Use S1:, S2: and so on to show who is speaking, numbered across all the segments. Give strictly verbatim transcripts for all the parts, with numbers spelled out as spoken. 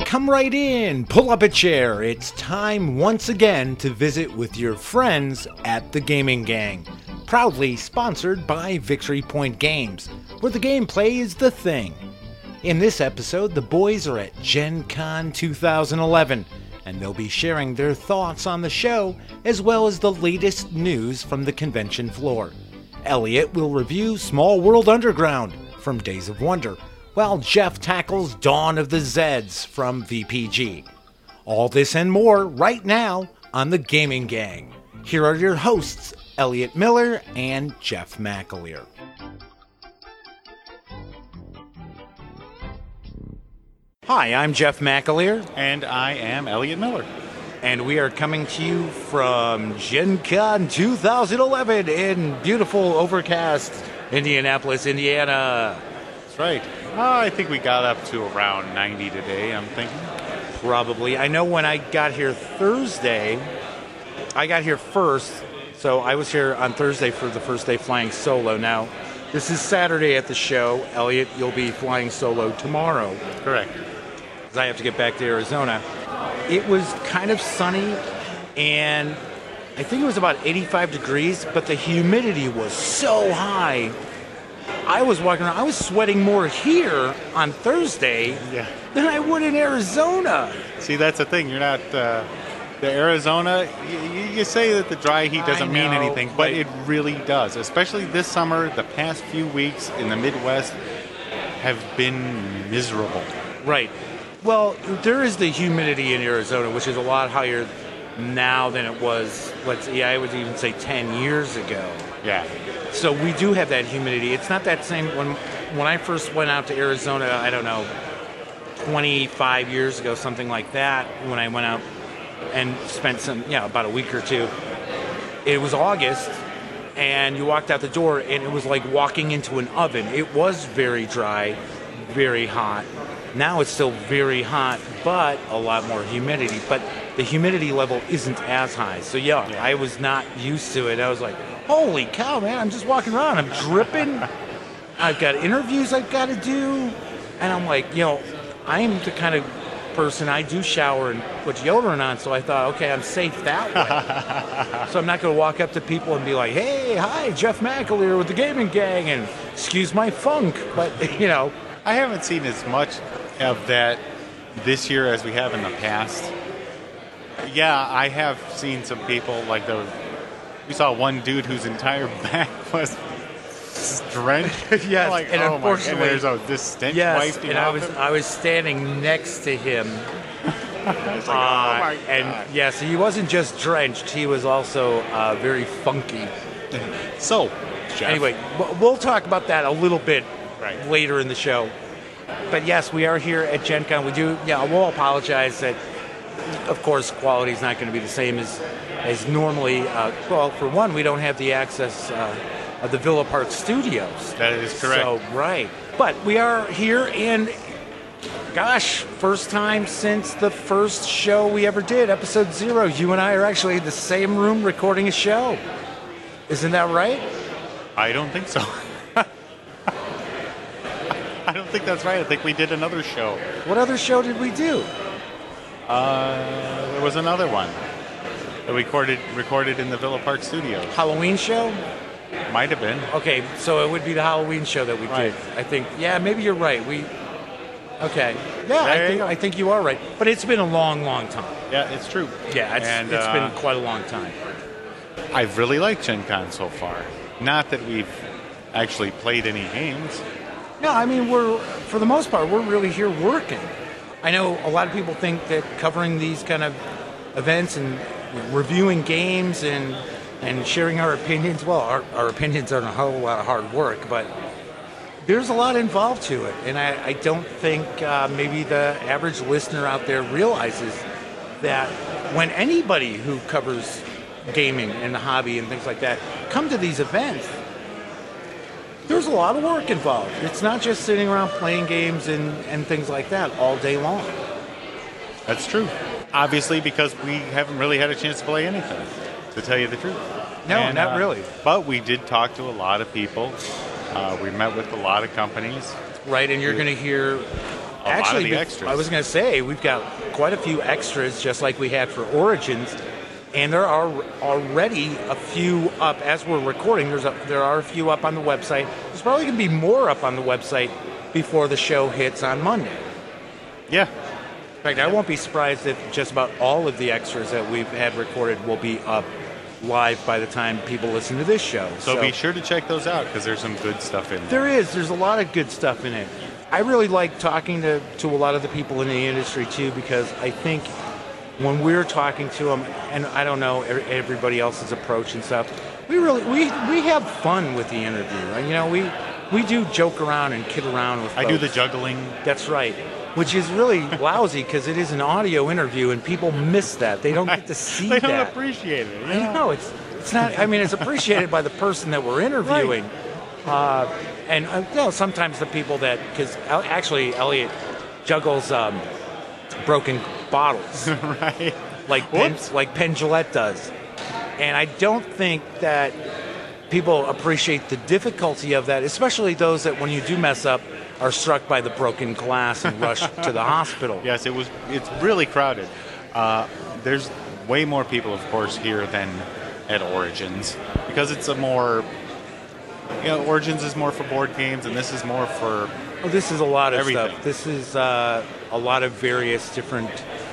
S1: Come right in, pull up a chair. It's time once again to visit with your friends at the Gaming Gang. Proudly sponsored by Victory Point Games, where the gameplay is the thing. In this episode, the boys are at Gen Con two thousand eleven, and they'll be sharing their thoughts on the show, as well as the latest news from the convention floor. Elliot will review Small World Underground from Days of Wonder, while Jeff tackles Dawn of the Zeds from V P G. All this and more right now on the Gaming Gang. Here are your hosts, Elliot Miller and Jeff McAleer. Hi, I'm Jeff McAleer.
S2: And I am Elliot Miller.
S1: And we are coming to you from Gen Con two thousand eleven in beautiful, overcast Indianapolis, Indiana.
S2: That's right. Uh, I think we got up to around ninety today, I'm thinking.
S1: Probably. I know when I got here Thursday, I got here first, so I was here on Thursday for the first day flying solo. Now, this is Saturday at the show. Elliot, you'll be flying solo tomorrow.
S2: Correct.
S1: Because I have to get back to Arizona. It was kind of sunny, and I think it was about eighty-five degrees, but the humidity was so high. I was walking around, I was sweating more here on Thursday
S2: yeah.
S1: than I would in Arizona.
S2: See, that's the thing. You're not, uh, the Arizona, you, you say that the dry heat doesn't
S1: know,
S2: mean anything, but it really does. Especially this summer, the past few weeks in the Midwest have been miserable.
S1: Right. Well, there is the humidity in Arizona, which is a lot higher now than it was, let's yeah, I would even say ten years ago.
S2: Yeah.
S1: So we do have that humidity. It's not that same. When when I first went out to Arizona, I don't know, twenty-five years ago, something like that, when I went out and spent some, yeah, about a week or two, it was August, and you walked out the door, and it was like walking into an oven. It was very dry, very hot. Now it's still very hot, but a lot more humidity. But the humidity level isn't as high. So, yeah, yeah. I was not used to it. I was like, holy cow, man, I'm just walking around. I'm dripping. I've got interviews I've got to do. And I'm like, you know, I am the kind of person, I do shower and put deodorant on. So I thought, okay, I'm safe that way. So I'm not going to walk up to people and be like, hey, hi, Jeff McAleer with the Gaming Gang. And excuse my funk. But, you know.
S2: I haven't seen as much of that this year as we have in the past. Yeah, I have seen some people, like the we saw one dude whose entire back was drenched.
S1: Yes,
S2: like,
S1: and
S2: oh
S1: unfortunately,
S2: my, and there's a, this stench
S1: yes,
S2: wiping
S1: and I
S2: off
S1: was
S2: him.
S1: I was standing next to him.
S2: I was like,
S1: uh,
S2: oh my God.
S1: And yes, he wasn't just drenched; he was also uh, very funky.
S2: So, Jeff.
S1: Anyway, we'll talk about that a little bit
S2: right.
S1: later in the show. But yes, we are here at Gen Con. We do, yeah, we'll apologize that, of course, quality is not going to be the same as as normally. Uh, well, for one, we don't have the access uh, of the Villa Park Studios.
S2: That is correct.
S1: So, right. But we are here, and gosh, first time since the first show we ever did, episode zero. You and I are actually in the same room recording a show. Isn't that right?
S2: I don't think so. I don't think that's right. I think we did another show.
S1: What other show did we do?
S2: Uh, there was another one that we recorded recorded in the Villa Park Studios.
S1: Halloween show?
S2: Might have been.
S1: Okay, so it would be the Halloween show that we
S2: right.
S1: did. I think. Yeah, maybe you're right. We. Okay. Yeah, I think, I think you are right. But it's been a long, long time.
S2: Yeah, it's true.
S1: Yeah, it's,
S2: and,
S1: it's
S2: uh,
S1: been quite a long time.
S2: I've really liked Gen Con so far. Not that we've actually played any games.
S1: No, I mean, we're, for the most part, we're really here working. I know a lot of people think that covering these kind of events and you know, reviewing games and and sharing our opinions, well, our, our opinions aren't a whole lot of hard work, but there's a lot involved to it. And I, I don't think uh, maybe the average listener out there realizes that when anybody who covers gaming and the hobby and things like that come to these events, there's a lot of work involved. It's not just sitting around playing games and, and things like that all day long.
S2: That's true. Obviously, because we haven't really had a chance to play anything, to tell you the truth.
S1: No,
S2: and,
S1: not
S2: uh,
S1: really.
S2: But we did talk to a lot of people. Uh, we met with a lot of companies.
S1: Right, and you're going to hear
S2: a
S1: Actually,
S2: lot of the
S1: be-
S2: extras.
S1: I was going to say, we've got quite a few extras, just like we had for Origins. And there are already a few up as we're recording. There's a, there are a few up on the website. There's probably going to be more up on the website before the show hits on Monday.
S2: Yeah.
S1: In fact, I won't be surprised if just about all of the extras that we've had recorded will be up live by the time people listen to this show.
S2: So,
S1: So
S2: be sure to check those out because there's some good stuff in there.
S1: there is. There's a lot of good stuff in it. I really like talking to, to a lot of the people in the industry, too, because I think when we're talking to them, and I don't know everybody else's approach and stuff, we really we we have fun with the interview. Right? You know, we we do joke around and kid around with
S2: I do
S1: folks.
S2: the juggling.
S1: That's right, which is really lousy because it is an audio interview and people miss that. They don't get to see
S2: They
S1: that.
S2: don't appreciate it.
S1: I know it's it's not. I mean, it's appreciated by the person that we're interviewing, uh, and uh, you know, sometimes the people that because actually Elliot juggles um, broken bottles,
S2: Right.
S1: like Penn,
S2: Whoops.
S1: like Penn Jillette does, and I don't think that people appreciate the difficulty of that, especially those that when you do mess up are struck by the broken glass and rush to the hospital.
S2: Yes, it was. It's really crowded. Uh, there's way more people, of course, here than at Origins because it's a more. You know, Origins is more for board games, and this is more for.
S1: Oh, this is a lot of
S2: Everything.
S1: stuff. This is uh, a lot of various different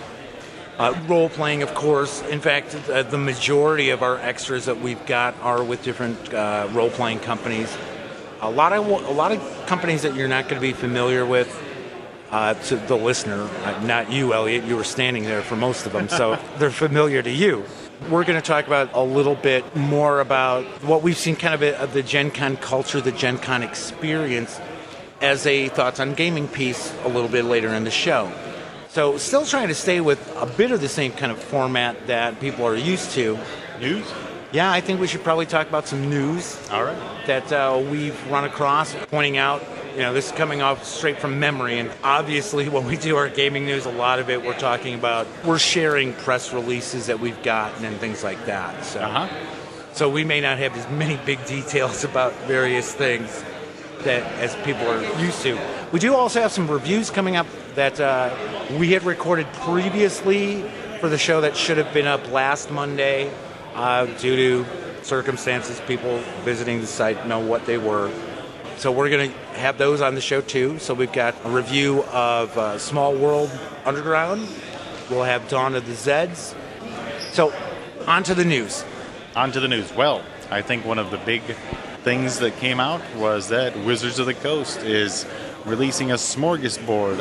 S1: uh, role playing, of course. In fact, uh, the majority of our extras that we've got are with different uh, role playing companies. A lot of a lot of companies that you're not going to be familiar with. Uh, to the listener, uh, not you, Elliot. You were standing there for most of them, so they're familiar to you. We're going to talk about a little bit more about what we've seen, kind of a, of the Gen Con culture, the Gen Con experience, as a thoughts on gaming piece a little bit later in the show. So still trying to stay with a bit of the same kind of format that people are used to.
S2: News?
S1: Yeah, I think we should probably talk about some news
S2: All right.
S1: that uh, we've run across, pointing out, you know, this is coming off straight from memory. And obviously when we do our gaming news, a lot of it we're talking about, we're sharing press releases that we've gotten and things like that. So,
S2: Uh-huh.
S1: so we may not have as many big details about various things that as people are used to. We do also have some reviews coming up that uh, we had recorded previously for the show that should have been up last Monday uh, due to circumstances. People visiting the site know what they were. So we're going to have those on the show too. So we've got a review of uh, Small World Underground. We'll have Dawn of the Zeds. So on to the news.
S2: On to the news. Well, I think one of the big things that came out was that Wizards of the Coast is releasing a smorgasbord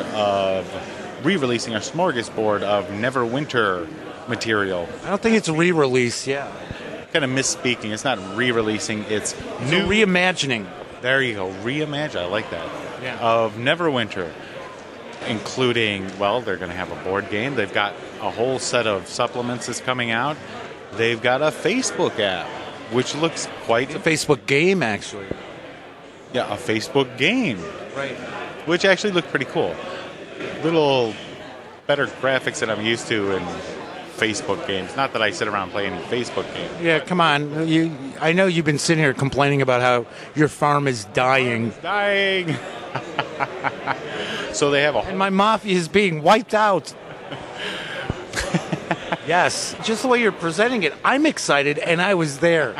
S2: of re-releasing a smorgasbord of Neverwinter material.
S1: I don't think it's a re-release, yeah.
S2: Kind of misspeaking. It's not re-releasing. It's
S1: It's
S2: new.
S1: a reimagining.
S2: there you go. Reimagine. I like that.
S1: Yeah.
S2: Of Neverwinter, including, well, they're going to have a board game. They've got a whole set of supplements that's coming out. They've got a Facebook app, which looks quite
S1: It's a Facebook game, actually.
S2: yeah, a Facebook game,
S1: Right.
S2: which actually looked pretty cool. Little better graphics than I'm used to in Facebook games. Not that I sit around playing Facebook games.
S1: Yeah, come on. You, I know you've been sitting here complaining about how your farm is dying
S2: Dying. So they have a
S1: and my mafia is being wiped out. Yes, just the way you're presenting it, I'm excited, and I was there.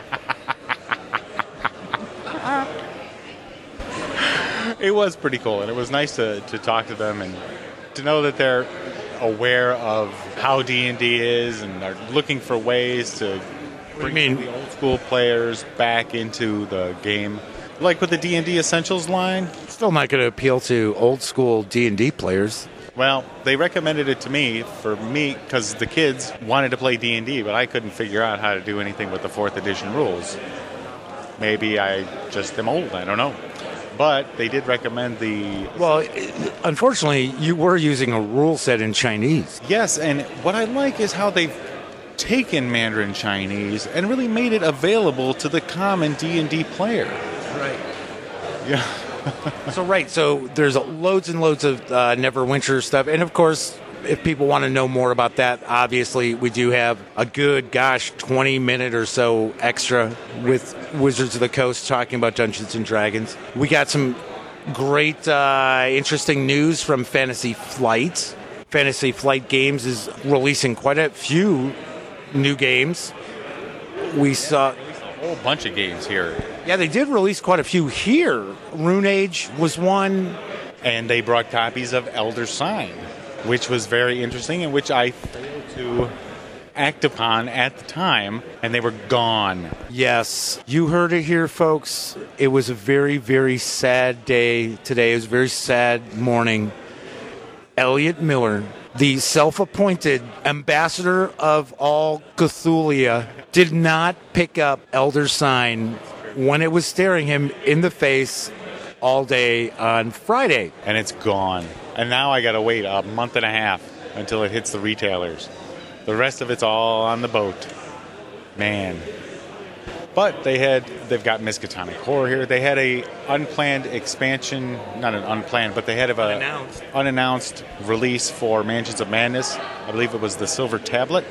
S2: It was pretty cool, and it was nice to, to talk to them and to know that they're aware of how D and D is and are looking for ways to
S1: do you
S2: bring
S1: mean?
S2: the old school players back into the game. Like with the D and D Essentials line,
S1: Still not going to appeal to old school D and D players.
S2: well, they recommended it to me for me because the kids wanted to play D and D, but I couldn't figure out how to do anything with the fourth edition rules. Maybe I just am old, I don't know. But they did recommend the
S1: Well, unfortunately, you were using a rule set in Chinese.
S2: yes, and what I like is how they've taken Mandarin Chinese and really made it available to the common D and D player.
S1: Right.
S2: Yeah.
S1: So right, so there's loads and loads of uh, Neverwinter stuff, and of course, if people want to know more about that, obviously we do have a good, gosh, twenty minute or so extra with Wizards of the Coast talking about Dungeons and Dragons. We got some Great, uh, interesting news from Fantasy Flight. Fantasy Flight Games is releasing quite a few new games. We saw
S2: A whole bunch of games here.
S1: Yeah, they did release quite a few here. Rune Age was one.
S2: And they brought copies of Elder Sign, which was very interesting and which I failed to act upon at the time, and they were gone.
S1: Yes, you heard it here, folks. It was a very, very sad day today. It was a very sad morning. Elliot Miller, the self-appointed ambassador of all Cthulhu, did not pick up Elder Sign when it was staring him in the face all day on Friday.
S2: And it's gone. And now I gotta wait a month and a half until it hits the retailers. The rest of it's all on the boat. Man. But they had, they've got Miskatonic Horror here. They had a unplanned expansion, not an unplanned, but they had a
S1: Unannounced.
S2: unannounced release for Mansions of Madness. I believe it was the Silver Tablet,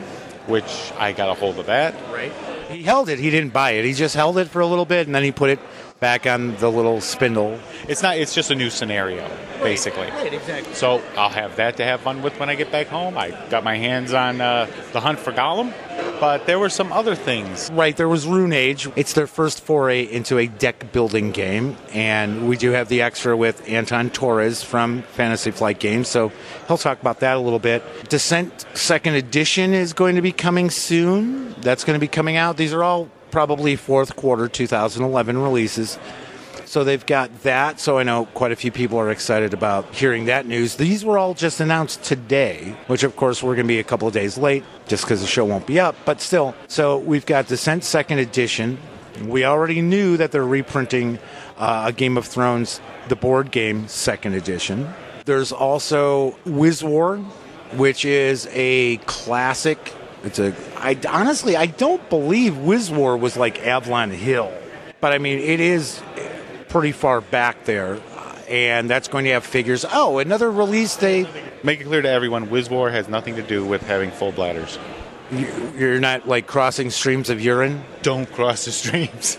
S2: which I got a hold of that.
S1: Right. He held it. He didn't buy it. He just held it for a little bit, and then he put it back on the little spindle.
S2: It's not, it's just a new scenario, basically.
S1: Right, exactly.
S2: So I'll have that to have fun with when I get back home. I got my hands on uh, The Hunt for Gollum, but there were some other things.
S1: Right, there was Rune Age. It's their first foray into a deck building game, and we do have the extra with Anton Torres from Fantasy Flight Games, so he'll talk about that a little bit. Descent Second Edition is going to be coming soon. That's going to be coming out. These are all probably fourth quarter two thousand eleven releases. So they've got that. So I know quite a few people are excited about hearing that news. These were all just announced today, which of course we're going to be a couple of days late just because the show won't be up. But still, so we've got Descent Second Edition. We already knew that they're reprinting uh, a Game of Thrones, the board game, Second Edition. There's also Wiz War, which is a classic. It's a. I honestly, I don't believe Wiz War was like Avalon Hill, but I mean it is pretty far back there, and that's going to have figures. Oh, another release they
S2: Make it clear to everyone, Wiz War has nothing to do with having full bladders.
S1: you- you're not like crossing streams of urine.
S2: Don't cross the streams.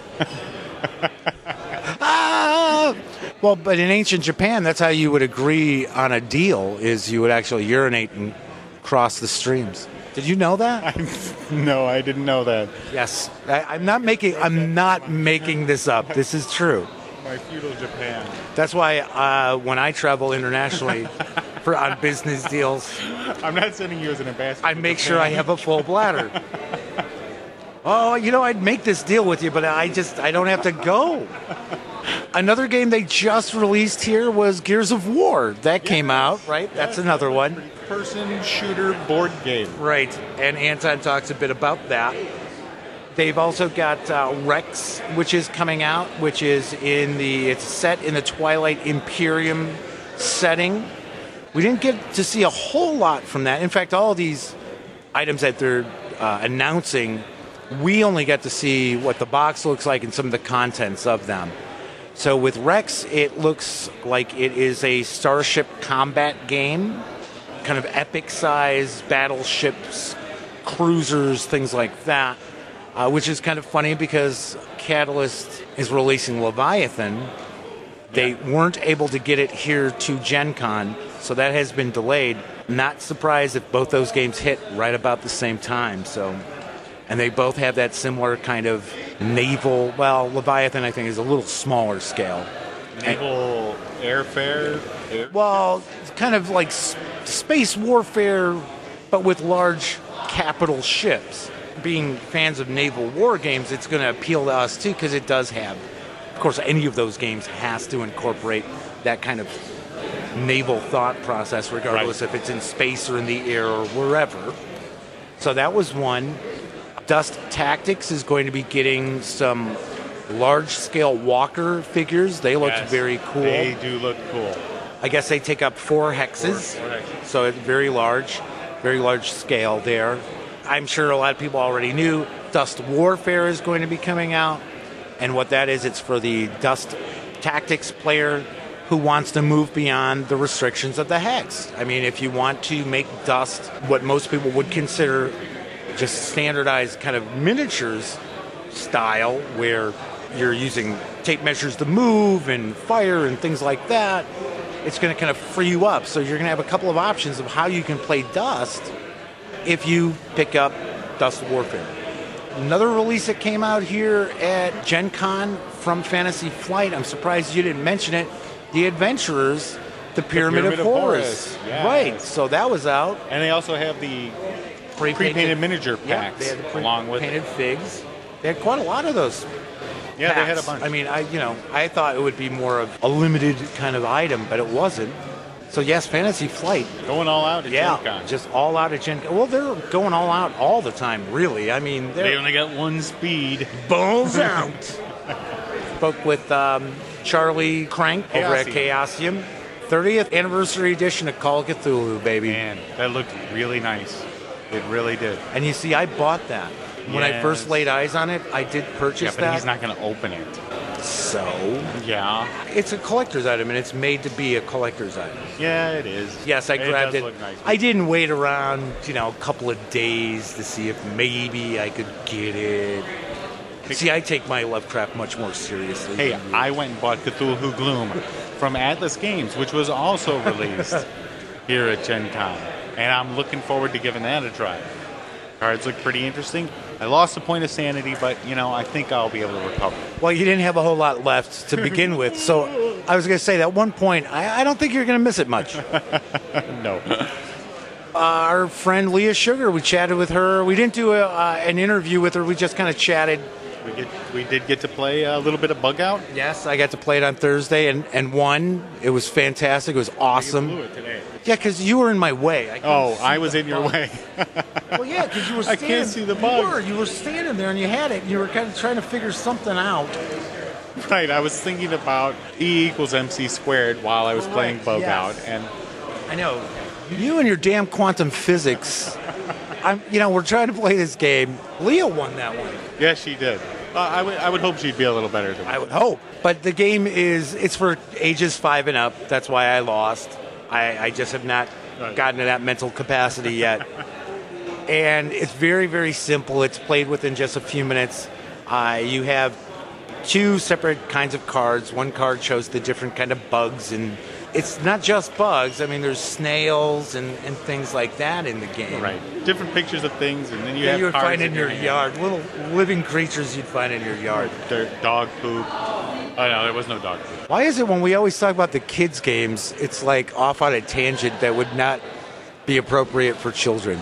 S1: Ah! Well, but in ancient Japan, that's how you would agree on a deal: is you would actually urinate and cross the streams. Did you know that?
S2: No, I didn't know that.
S1: Yes, I, I'm not making. I'm not making this up. This is true.
S2: My feudal Japan.
S1: That's why uh, when I travel internationally for on business deals,
S2: I'm not sending you as an ambassador.
S1: I make sure I have a full bladder. Oh, you know, I'd make this deal with you, but I just I don't have to go. Another game they just released here was Gears of War. That came out, right? That's another one.
S2: Person shooter board game.
S1: Right, and Anton talks a bit about that. They've also got uh, Rex, which is coming out, which is in the, it's set in the Twilight Imperium setting. We didn't get to see a whole lot from that. In fact, all of these items that they're uh, announcing, we only get to see what the box looks like and some of the contents of them. So with Rex, it looks like it is a starship combat game, kind of epic size battleships, cruisers, things like that. Uh, which is kind of funny because Catalyst is releasing Leviathan. They weren't able to get it here to Gen Con, so that has been delayed. Not surprised if both those games hit right about the same time. So, and they both have that similar kind of naval. Well, Leviathan I think is a little smaller scale.
S2: Naval airfare. Air-
S1: Well, it's kind of like s- space warfare, but with large capital ships. Being fans of naval war games, it's going to appeal to us too because it does have, of course, any of those games has to incorporate that kind of naval thought process, regardless
S2: Right.
S1: if it's in space or in the air or wherever. So that was one. Dust Tactics is going to be getting some large-scale walker figures. They looked
S2: Yes,
S1: very cool.
S2: They do look cool.
S1: I guess they take up four hexes,
S2: Four- four hexes.
S1: so it's very large, very large scale there. I'm sure a lot of people already knew Dust Warfare is going to be coming out, and what that is, it's for the Dust Tactics player who wants to move beyond the restrictions of the hex. I mean, if you want to make Dust what most people would consider just standardized kind of miniatures style, where you're using tape measures the move and fire and things like that. It's going to kind of free you up. So you're going to have a couple of options of how you can play Dust if you pick up Dust Warfare. Another release that came out here at Gen Con from Fantasy Flight, I'm surprised you didn't mention it, The Adventurers, The Pyramid,
S2: Pyramid
S1: of,
S2: of
S1: Horus.
S2: Horus, yes.
S1: Right, so that was out.
S2: And they also have the
S1: Pre-painted,
S2: pre-painted miniature
S1: yeah,
S2: packs
S1: they had the pre-
S2: along with
S1: painted figs. They had quite a lot of those.
S2: Yeah, they had a
S1: packs.
S2: bunch.
S1: I mean, I you know, I thought it would be more of a limited kind of item, but it wasn't. So yes, Fantasy Flight.
S2: Going all out at
S1: Yeah,
S2: Gen Con.
S1: just all out at Gen Con. Well, they're going all out all the time, really. I mean,
S2: They
S1: they're
S2: only got one speed.
S1: balls out. Spoke with um, Charlie Crank over at Chaosium. thirtieth anniversary edition of Call of Cthulhu, baby.
S2: Man, that looked really nice. It really did.
S1: And you see, I bought that. When I
S2: Yes.
S1: first laid eyes on it, I did purchase
S2: Yeah, but
S1: that.
S2: he's not going to open it.
S1: So,
S2: Yeah.
S1: it's a collector's item, and it's made to be a collector's item.
S2: Yeah, it is.
S1: Yes, I
S2: it
S1: grabbed
S2: does
S1: it.
S2: Look nice.
S1: I didn't wait around, you know, a couple of days to see if maybe I could get it. See, I take my Lovecraft much more seriously.
S2: Hey,
S1: than you.
S2: I went and bought Cthulhu Gloom from Atlas Games, which was also released here at Gen Con. And I'm looking forward to giving that a try. Cards look pretty interesting. I lost a point of sanity, but, you know, I think I'll be able to recover.
S1: Well, you didn't have a whole lot left to begin with, so I was going to say that one point, I, I don't think you're going to miss it much.
S2: No.
S1: Our friend Leah Sugar, we chatted with her. We didn't do a, uh, an interview with her. We just kind of chatted.
S2: We, get, we did get to play a little bit of Bug Out.
S1: Yes, I got to play it on Thursday and, and won. It was fantastic. It was awesome.
S2: You blew it today.
S1: Yeah, because you were in my way. I couldn't
S2: Oh,
S1: see
S2: I was
S1: the
S2: in your
S1: bug.
S2: way.
S1: Well, yeah, because you were
S2: I
S1: standing.
S2: can't see the
S1: You
S2: bug.
S1: were. You were standing there and you had it. And you were kind of trying to figure something out.
S2: Right, I was thinking about E equals M C squared while I was playing
S1: Correct,
S2: Bug
S1: yes.
S2: Out, and
S1: I know. You and your damn quantum physics. I'm, you know, we're trying to play this game. Leah won that one.
S2: yes, she did. Uh, I would I would hope she'd be a little better than me.
S1: I would hope. But the game is, it's for ages five and up. That's why I lost. I, I just have not
S2: Right.
S1: gotten to that mental capacity yet. And it's very, very simple. It's played within just a few minutes. Uh, you have two separate kinds of cards. One card shows the different kind of bugs, and it's not just bugs. I mean, there's snails and, and things like that in the game.
S2: Right, different pictures of things, and then you
S1: Yeah,
S2: have
S1: you would
S2: cards
S1: find in your
S2: hand.
S1: yard. Little living creatures you'd find in your yard.
S2: Dirt, dog poop. Oh no, there was no dog poop.
S1: Why is it when we always talk about the kids' games, it's like off on a tangent that would not be appropriate for children?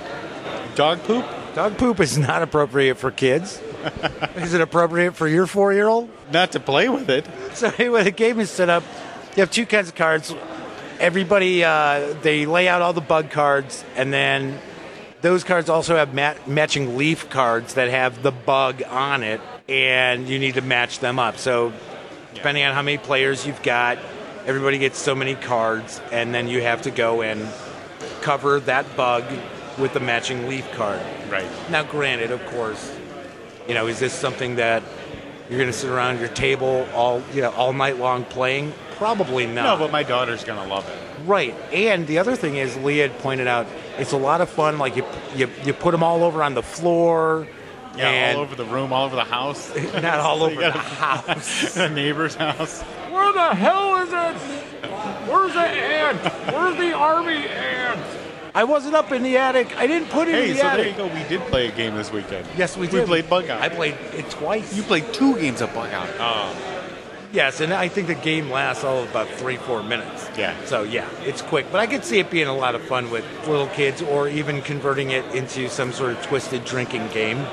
S2: Dog poop?
S1: Dog poop is not appropriate for kids. Is it appropriate for your four-year-old?
S2: Not to play with it.
S1: So anyway, the game is set up. You have two kinds of cards. Everybody, uh, they lay out all the bug cards, and then those cards also have mat- matching leaf cards that have the bug on it, and you need to match them up. So depending on how many players you've got, everybody gets so many cards, and then you have to go and cover that bug with the matching leaf card.
S2: Right.
S1: Now, granted, of course, you know, is this something that you're going to sit around your table all, you know, all night long playing? Probably
S2: No,
S1: not.
S2: but my daughter's gonna love it.
S1: Right. And the other thing is, Leah had pointed out, it's a lot of fun. Like you, you, you put them all over on the floor.
S2: Yeah,
S1: and
S2: all over the room, all over the house.
S1: Not all
S2: So
S1: over
S2: you
S1: the
S2: gotta-
S1: house.
S2: the neighbor's house.
S3: Where the hell is it? Where's the ant? Where's the army ant?
S1: I wasn't up in the attic. I didn't put it
S2: Hey,
S1: in the
S2: so there you
S1: attic.
S2: go. We did play a game this weekend.
S1: Yes, we
S2: We
S1: did.
S2: played Bug Out.
S1: I played it twice.
S2: You played two games of Bug Out. Oh.
S1: Yes, and I think the game lasts all of about three, four minutes.
S2: Yeah.
S1: So yeah, it's quick, but I could see it being a lot of fun with little kids, or even converting it into some sort of twisted drinking game.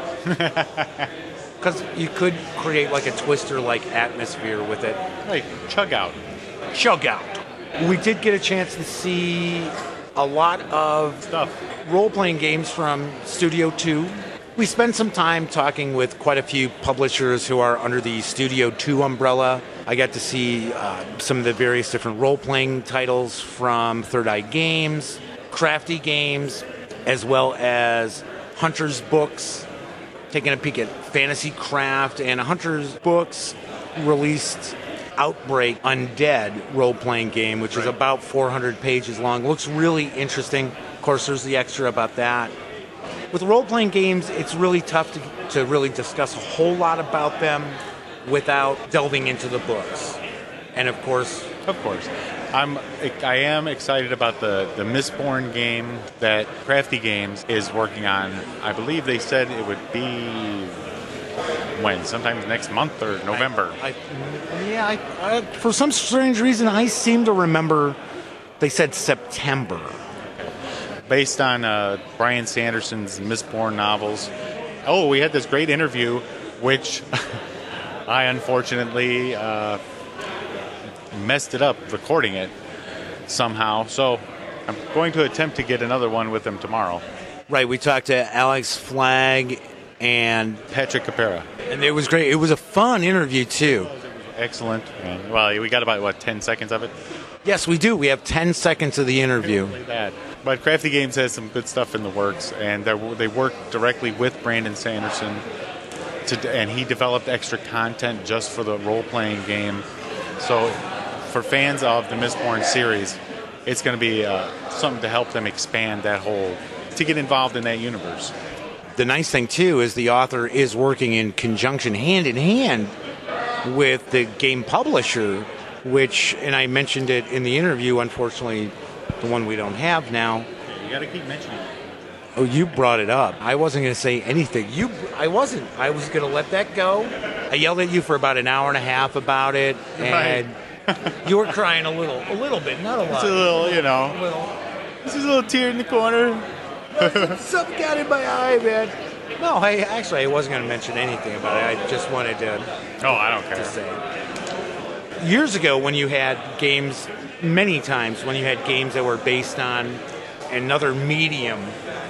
S1: Because you could create like a twister-like atmosphere with it.
S2: Right, Chug Out.
S1: Chug out. We did get a chance to see a lot of
S2: Stuff.
S1: role-playing games from Studio two. We spent some time talking with quite a few publishers who are under the Studio two umbrella. I got to see uh, some of the various different role-playing titles from Third Eye Games, Crafty Games, as well as Hunter's Books. Taking a peek at Fantasy Craft, and Hunter's Books released Outbreak Undead role-playing game, which is about four hundred pages long. Looks really interesting. Of course, there's the extra about that. With role-playing games, it's really tough to, to really discuss a whole lot about them without delving into the books. And of course,
S2: Of course. I'm I am excited about the, the Mistborn game that Crafty Games is working on. I believe they said it would be when? Sometime next month or November.
S1: I, I, yeah, I, I, for some strange reason, I seem to remember they said September.
S2: Based on uh, Brian Sanderson's Mistborn novels. Oh, we had this great interview, which I unfortunately uh, messed it up recording it somehow. So I'm going to attempt to get another one with him tomorrow.
S1: Right, we talked to Alex Flagg and
S2: Patrick Capera.
S1: and it was great. It was a fun interview too.
S2: Excellent. And, well, we got about, what, ten seconds of it?
S1: Yes, we do. We have ten seconds of the interview.
S2: Like that. But Crafty Games has some good stuff in the works, and they work directly with Brandon Sanderson, to, and he developed extra content just for the role-playing game. So for fans of the Mistborn series, it's going to be uh, something to help them expand that whole, to get involved in that universe.
S1: The nice thing, too, is the author is working in conjunction, hand in hand, with the game publisher, which, and I mentioned it in the interview, unfortunately, the one we don't have now.
S2: You got to keep mentioning it.
S1: Oh, you brought it up. I wasn't going to say anything. You, I wasn't. I was going to let that go. I yelled at you for about an hour and a half about it, and you were crying a little, a little bit, not a lot.
S2: It's a little, you know,
S1: A little.
S2: this is a little tear in the corner.
S1: Something got in my eye, man. No, I actually I wasn't going to mention anything about it. I just wanted to,
S2: Oh, I don't care.
S1: to say it. Years ago, when you had games, many times when you had games that were based on another medium,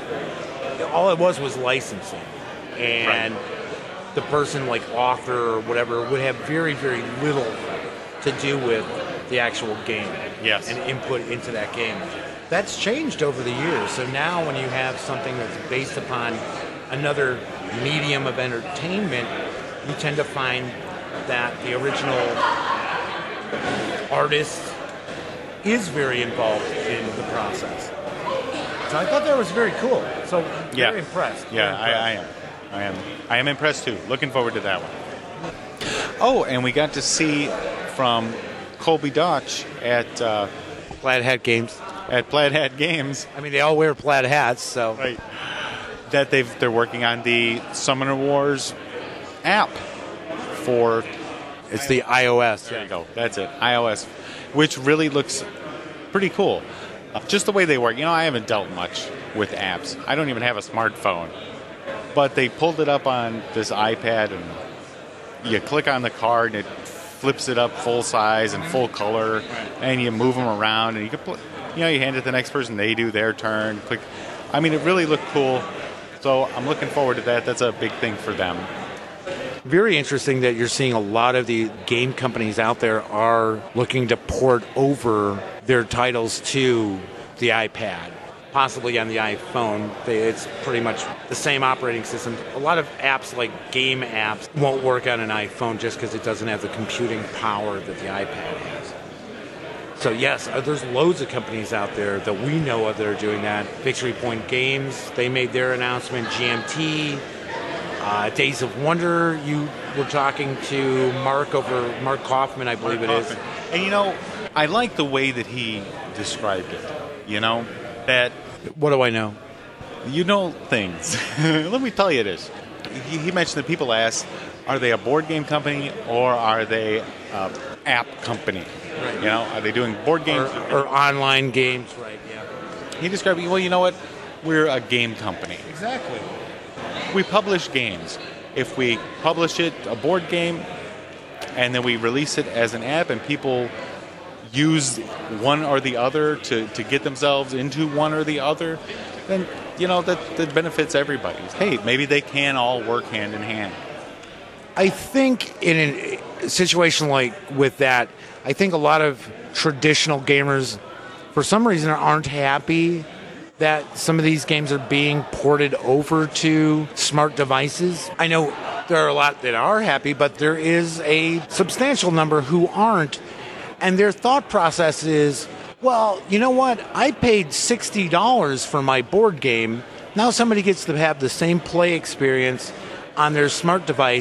S1: all it was was licensing, and the person, like author or whatever, would have very, very little to do with the actual game.
S2: Yes.
S1: And input into that game. That's changed over the years. So now when you have something that's based upon another medium of entertainment, you tend to find that the original artist is very involved in the process. So I thought that was very cool. So very
S2: Yeah.
S1: impressed.
S2: Yeah,
S1: Very
S2: I, I
S1: impressed.
S2: am. I am. I am impressed too. Looking forward to that one. Oh, and we got to see from Colby Dodge at uh,
S1: Plaid Hat Games.
S2: at Plaid Hat Games.
S1: I mean, they all wear plaid hats, so.
S2: Right. That they've they're working on the Summoner Wars app for.
S1: It's the iOS.
S2: There you go. That's it. iOS, which really looks pretty cool. Uh, just the way they work. You know, I haven't dealt much with apps. I don't even have a smartphone. But they pulled it up on this iPad, and you click on the card, and it flips it up full size and full color, and you move them around, and you can, pl- you know, you hand it to the next person, they do their turn. Click. I mean, it really looked cool. So I'm looking forward to that. That's a big thing for them.
S1: Very interesting that you're seeing a lot of the game companies out there are looking to port over their titles to the iPad, possibly on the iPhone. They, it's pretty much the same operating system. A lot of apps, like game apps, won't work on an iPhone just because it doesn't have the computing power that the iPad has. So yes, uh, there's loads of companies out there that we know of that are doing that. Victory Point Games, they made their announcement. G M T, uh, Days of Wonder. You were talking to Mark over Mark Kaufman, I believe it is.
S2: And you know, I like the way that he described it. You know, that
S1: What do I know?
S2: you know things. Let me tell you this. He, he mentioned that people ask, are they a board game company or are they an app company?
S1: Right.
S2: You know, are they doing board
S1: Or,
S2: games?
S1: or online games, right? Yeah.
S2: He described it, well, you know what? We're a game company.
S1: Exactly.
S2: We publish games. If we publish it, a board game, and then we release it as an app and people use one or the other to, to get themselves into one or the other, then, you know, that, that benefits everybody. Hey, maybe they can all work hand in hand.
S1: I think in a situation like with that, I think a lot of traditional gamers, for some reason, aren't happy that some of these games are being ported over to smart devices. I know there are a lot that are happy, but there is a substantial number who aren't. And their thought process is, well, you know what? I paid sixty dollars for my board game. Now somebody gets to have the same play experience on their smart device,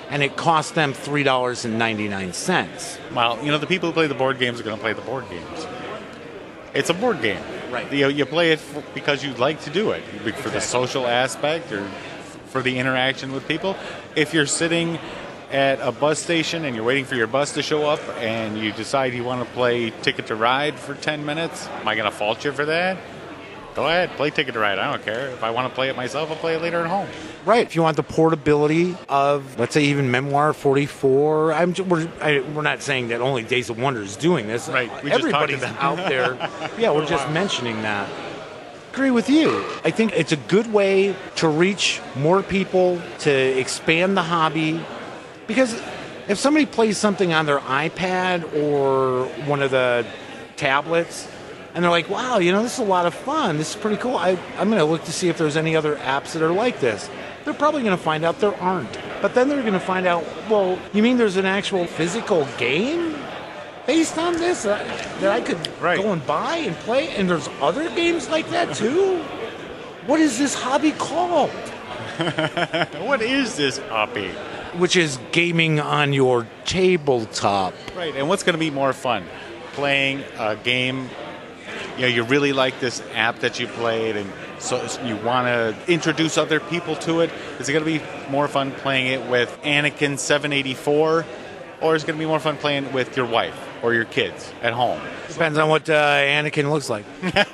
S1: and it cost them three dollars and ninety-nine cents.
S2: Well, you know, the people who play the board games are going to play the board games. It's a board game.
S1: Right.
S2: You, you play it for, because you like to do it, for exactly. the social aspect or for the interaction with people. If you're sitting at a bus station and you're waiting for your bus to show up and you decide you want to play Ticket to Ride for ten minutes, am I going to fault you for that? Go ahead, play Ticket to Ride. I don't care. If I want to play it myself, I'll play it later at home.
S1: Right. If you want the portability of, let's say, even Memoir forty-four, I'm, we're, I, we're not saying that only Days of Wonder is doing this.
S2: Right. We
S1: Everybody's
S2: just
S1: out there. Yeah, we're just mentioning that. Agree with you. I think it's a good way to reach more people, to expand the hobby. Because if somebody plays something on their iPad or one of the tablets, and they're like, wow, you know, this is a lot of fun. This is pretty cool. I, I'm going to look to see if there's any other apps that are like this. They're probably going to find out there aren't. But then they're going to find out, well, you mean there's an actual physical game based on this that, that I could
S2: right.
S1: go and buy and play? And there's other games like that too? What is this hobby called?
S2: What is this hobby?
S1: Which is gaming on your tabletop.
S2: Right, and what's going to be more fun? Playing a game, you know, you really like this app that you played, and so you want to introduce other people to it. Is it going to be more fun playing it with Anakin seven eighty-four, or is it going to be more fun playing it with your wife or your kids at home?
S1: Depends on what uh, Anakin looks like.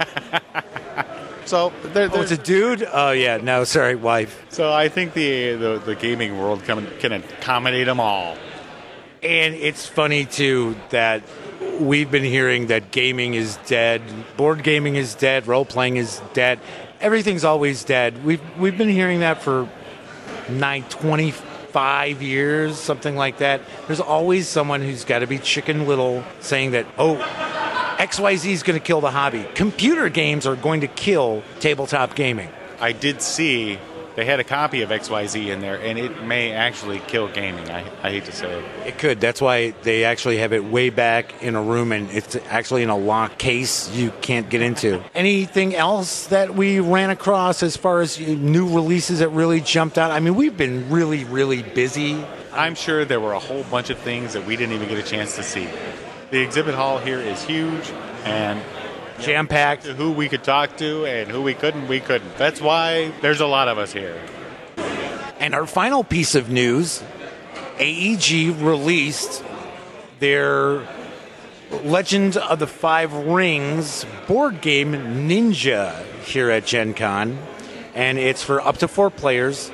S2: So there,
S1: oh, it's a dude? Oh, yeah. No, sorry, wife.
S2: So I think the the, the gaming world can, can accommodate them all.
S1: And it's funny, too, that we've been hearing that gaming is dead, board gaming is dead, role-playing is dead. Everything's always dead. We've, we've been hearing that for nine, twenty-five years, something like that. There's always someone who's got to be Chicken Little saying that, oh, X Y Z is going to kill the hobby. Computer games are going to kill tabletop gaming.
S2: I did see they had a copy of X Y Z in there, and it may actually kill gaming. I, I hate to say it.
S1: It could. That's why they actually have it way back in a room, and it's actually in a locked case you can't get into. Anything else that we ran across as far as new releases that really jumped out? I mean, we've been really, really busy.
S2: I'm sure there were a whole bunch of things that we didn't even get a chance to see. The exhibit hall here is huge and
S1: jam-packed.
S2: Who we could talk to and who we couldn't, we couldn't. That's why there's a lot of us here.
S1: And our final piece of news, A E G released their Legend of the Five Rings board game Ninja here at Gen Con. And it's for up to four players.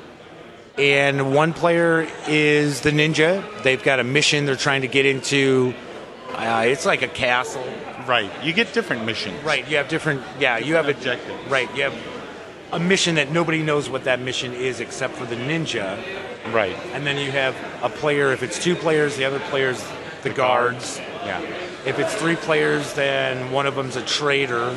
S1: And one player is the ninja. They've got a mission they're trying to get into. Uh, it's like a castle.
S2: Right. You get different missions.
S1: Right. You have different, yeah,
S2: different
S1: you have
S2: objectives.
S1: A, right. You have a mission that nobody knows what that mission is except for the ninja.
S2: Right.
S1: And then you have a player, if it's two players, the other player's the, the guards.
S2: guards. Yeah.
S1: If it's three players, then one of them's a trader.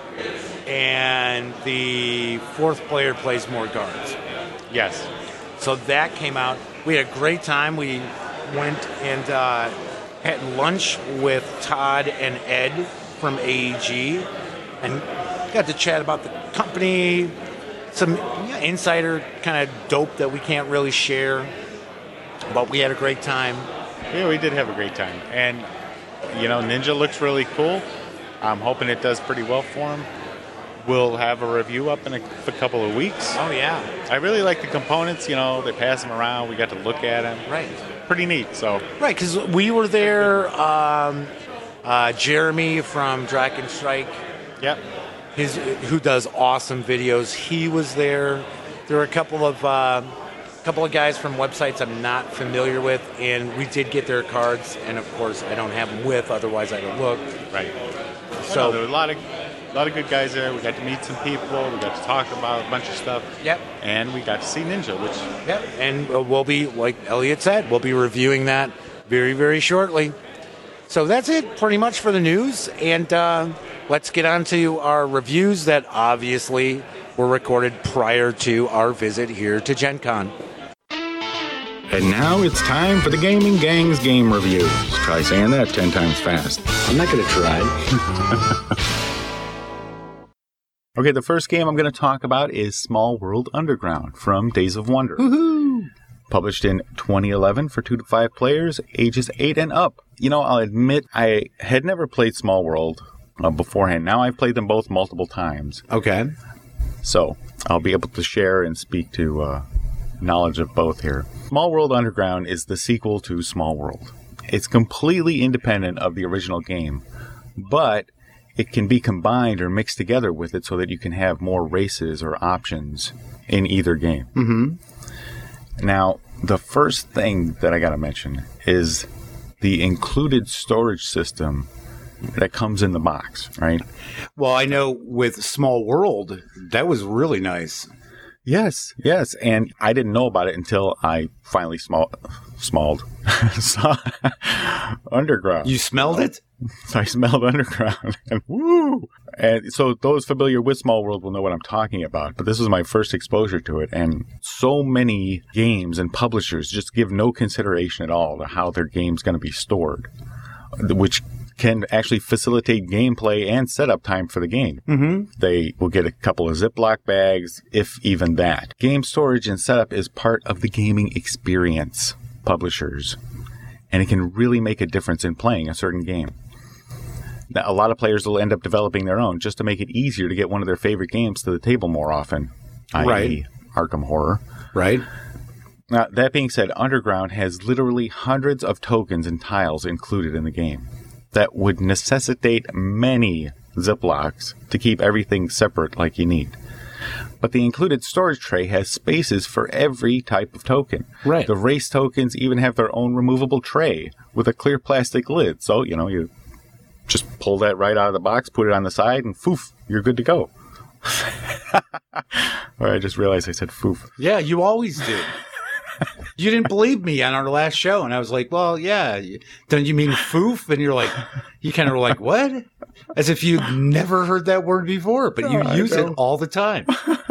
S1: And the fourth player plays more guards.
S2: Yes.
S1: So that came out. We had a great time. We went and uh, had lunch with Todd and Ed from A E G and got to chat about the company, some yeah, insider kind of dope that we can't really share, but we had a great time.
S2: Yeah, we did have a great time. And, you know, Ninja looks really cool. I'm hoping it does pretty well for him. We'll have a review up in a, a couple of weeks.
S1: Oh, yeah.
S2: I really like the components. You know, they pass them around. We got to look at them.
S1: Right.
S2: Pretty neat. So
S1: Right, because we were there. Um, uh, Jeremy from Draken Strike,
S2: yep.
S1: his who does awesome videos. He was there. There were a couple of uh, couple of guys from websites I'm not familiar with, and we did get their cards. And of course, I don't have them with. Otherwise, I'd have looked.
S2: Right.
S1: So
S2: well, no, there were a lot of a lot of good guys there. We got to meet some people. We got to talk about a bunch of stuff.
S1: Yep.
S2: And we got to see Ninja, which
S1: yep. And uh, we'll be, like Elliot said, we'll be reviewing that very, very shortly. So that's it, pretty much for the news. And uh, let's get on to our reviews that obviously were recorded prior to our visit here to Gen Con.
S4: And now it's time for the Gaming Gang's game reviews. Try saying that ten times fast.
S5: I'm not going to try.
S2: Okay, the first game I'm going to talk about is Small World Underground from Days of Wonder.
S1: Woohoo!
S2: published in twenty eleven for two to five players, ages eight and up. You know, I'll admit I had never played Small World uh, beforehand. Now I've played them both multiple times.
S6: Okay.
S2: So I'll be able to share and speak to uh, knowledge of both here. Small World Underground is the sequel to Small World. It's completely independent of the original game, but it can be combined or mixed together with it so that you can have more races or options in either game.
S6: Mm-hmm.
S2: Now, the first thing that I got to mention is the included storage system that comes in the box, right?
S6: Well, I know with Small World, that was really nice.
S2: Yes, yes. And I didn't know about it until I finally small, smalled, saw Underground.
S6: You smelled it?
S2: So I smelled Underground, and woo! And so those familiar with Small World will know what I'm talking about. But this was my first exposure to it, and so many games and publishers just give no consideration at all to how their game's going to be stored, which can actually facilitate gameplay and setup time for the game.
S6: Mm-hmm.
S2: They will get a couple of Ziploc bags, if even that. Game storage and setup is part of the gaming experience, publishers, and it can really make a difference in playing a certain game. Now, a lot of players will end up developing their own just to make it easier to get one of their favorite games to the table more often, that is.
S6: Right.
S2: Arkham Horror.
S6: Right.
S2: Now, that being said, Underground has literally hundreds of tokens and tiles included in the game that would necessitate many Ziplocs to keep everything separate like you need. But the included storage tray has spaces for every type of token.
S6: Right.
S2: The race tokens even have their own removable tray with a clear plastic lid. So, you know, you just pull that right out of the box, put it on the side, and foof, you're good to go. Or I just realized I said foof.
S6: Yeah, you always do. You didn't believe me on our last show, and I was like, well, yeah, don't you mean foof? And you're like, you kind of were like, what? As if you'd never heard that word before, but you
S2: No,
S6: use it
S2: don't.
S6: all the time.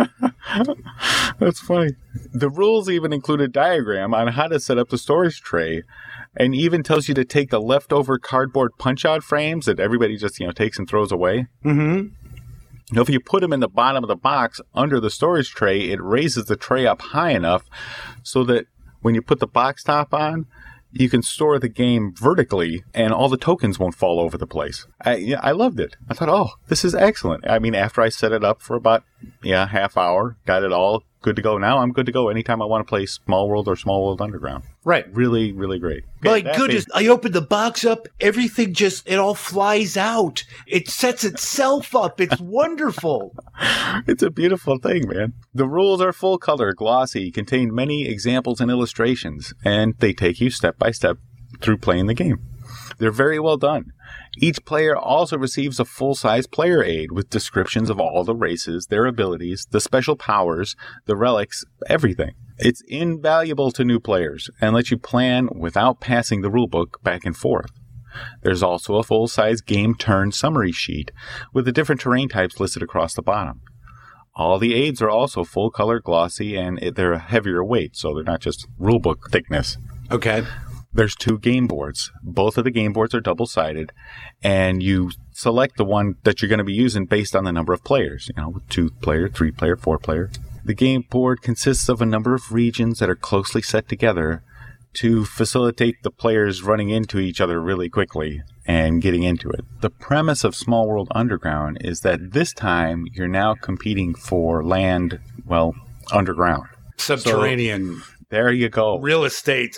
S2: That's funny. The rules even include a diagram on how to set up the storage tray, and even tells you to take the leftover cardboard punch-out frames that everybody just, you know, takes and throws away.
S6: Mm-hmm.
S2: Now, if you put them in the bottom of the box under the storage tray, it raises the tray up high enough so that when you put the box top on, you can store the game vertically and all the tokens won't fall over the place. I, yeah, I loved it. I thought, oh, this is excellent. I mean, after I set it up for about, yeah, half hour, got it all good to go. Now I'm good to go anytime I want to play Small World or Small World Underground.
S6: Right.
S2: Really, really great.
S6: My
S2: Okay, that
S6: goodness,
S2: being-
S6: I opened the box up. Everything just, it all flies out. It sets itself up. It's wonderful.
S2: It's a beautiful thing, man. The rules are full color, glossy, contain many examples and illustrations, and they take you step by step through playing the game. They're very well done. Each player also receives a full-size player aid with descriptions of all the races, their abilities, the special powers, the relics, everything. It's invaluable to new players and lets you plan without passing the rulebook back and forth. There's also a full-size game turn summary sheet with the different terrain types listed across the bottom. All the aids are also full-color, glossy, and they're a heavier weight, so they're not just rulebook thickness.
S6: Okay.
S2: There's two game boards. Both of the game boards are double-sided, and you select the one that you're going to be using based on the number of players. You know, two-player, three-player, four-player. The game board consists of a number of regions that are closely set together to facilitate the players running into each other really quickly and getting into it. The premise of Small World Underground is that this time you're now competing for land, well, underground.
S6: Subterranean
S2: There you go.
S6: real estate.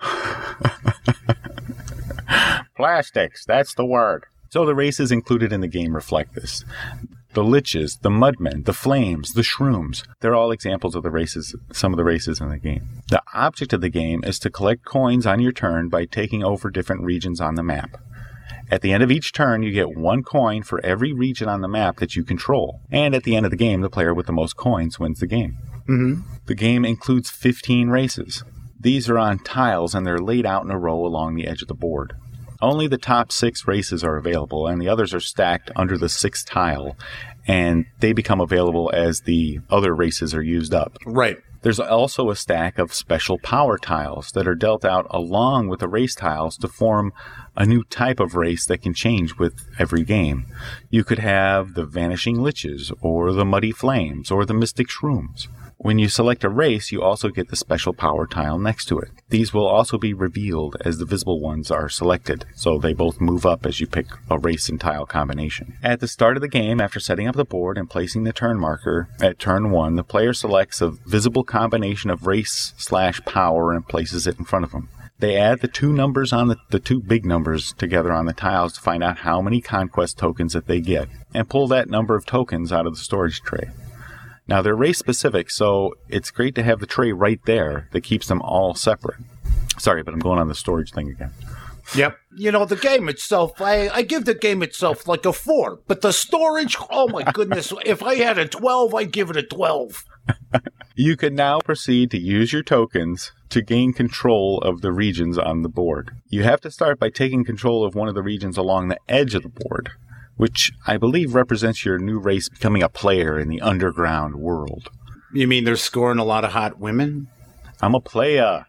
S2: Plastics, that's the word. So the races included in the game reflect this. The Liches, the Mudmen, the Flames, the Shrooms, they're all examples of the races, some of the races in the game. The object of the game is to collect coins on your turn by taking over different regions on the map. At the end of each turn, you get one coin for every region on the map that you control. And at the end of the game, the player with the most coins wins the game.
S6: Mm-hmm.
S2: The game includes fifteen races. These are on tiles and they're laid out in a row along the edge of the board. Only the top six races are available, and the others are stacked under the sixth tile, and they become available as the other races are used up.
S6: Right.
S2: There's also a stack of special power tiles that are dealt out along with the race tiles to form a new type of race that can change with every game. You could have the Vanishing Liches, or the Muddy Flames, or the Mystic Shrooms. When you select a race, you also get the special power tile next to it. These will also be revealed as the visible ones are selected, so they both move up as you pick a race and tile combination. At the start of the game, after setting up the board and placing the turn marker, at turn one, the player selects a visible combination of race slash power and places it in front of them. They add the two numbers on the, the two big numbers together on the tiles to find out how many conquest tokens that they get, and pull that number of tokens out of the storage tray. Now, they're race-specific, so it's great to have the tray right there that keeps them all separate. Sorry, but I'm going on the storage thing again.
S6: Yep. You know, the game itself, I, I give the game itself like a four, but the storage, oh my goodness, if I had a twelve, I'd give it a twelve.
S2: You can now proceed to use your tokens to gain control of the regions on the board. You have to start by taking control of one of the regions along the edge of the board, which I believe represents your new race becoming a player in the underground world.
S6: You mean they're scoring a lot of hot women?
S2: I'm a player.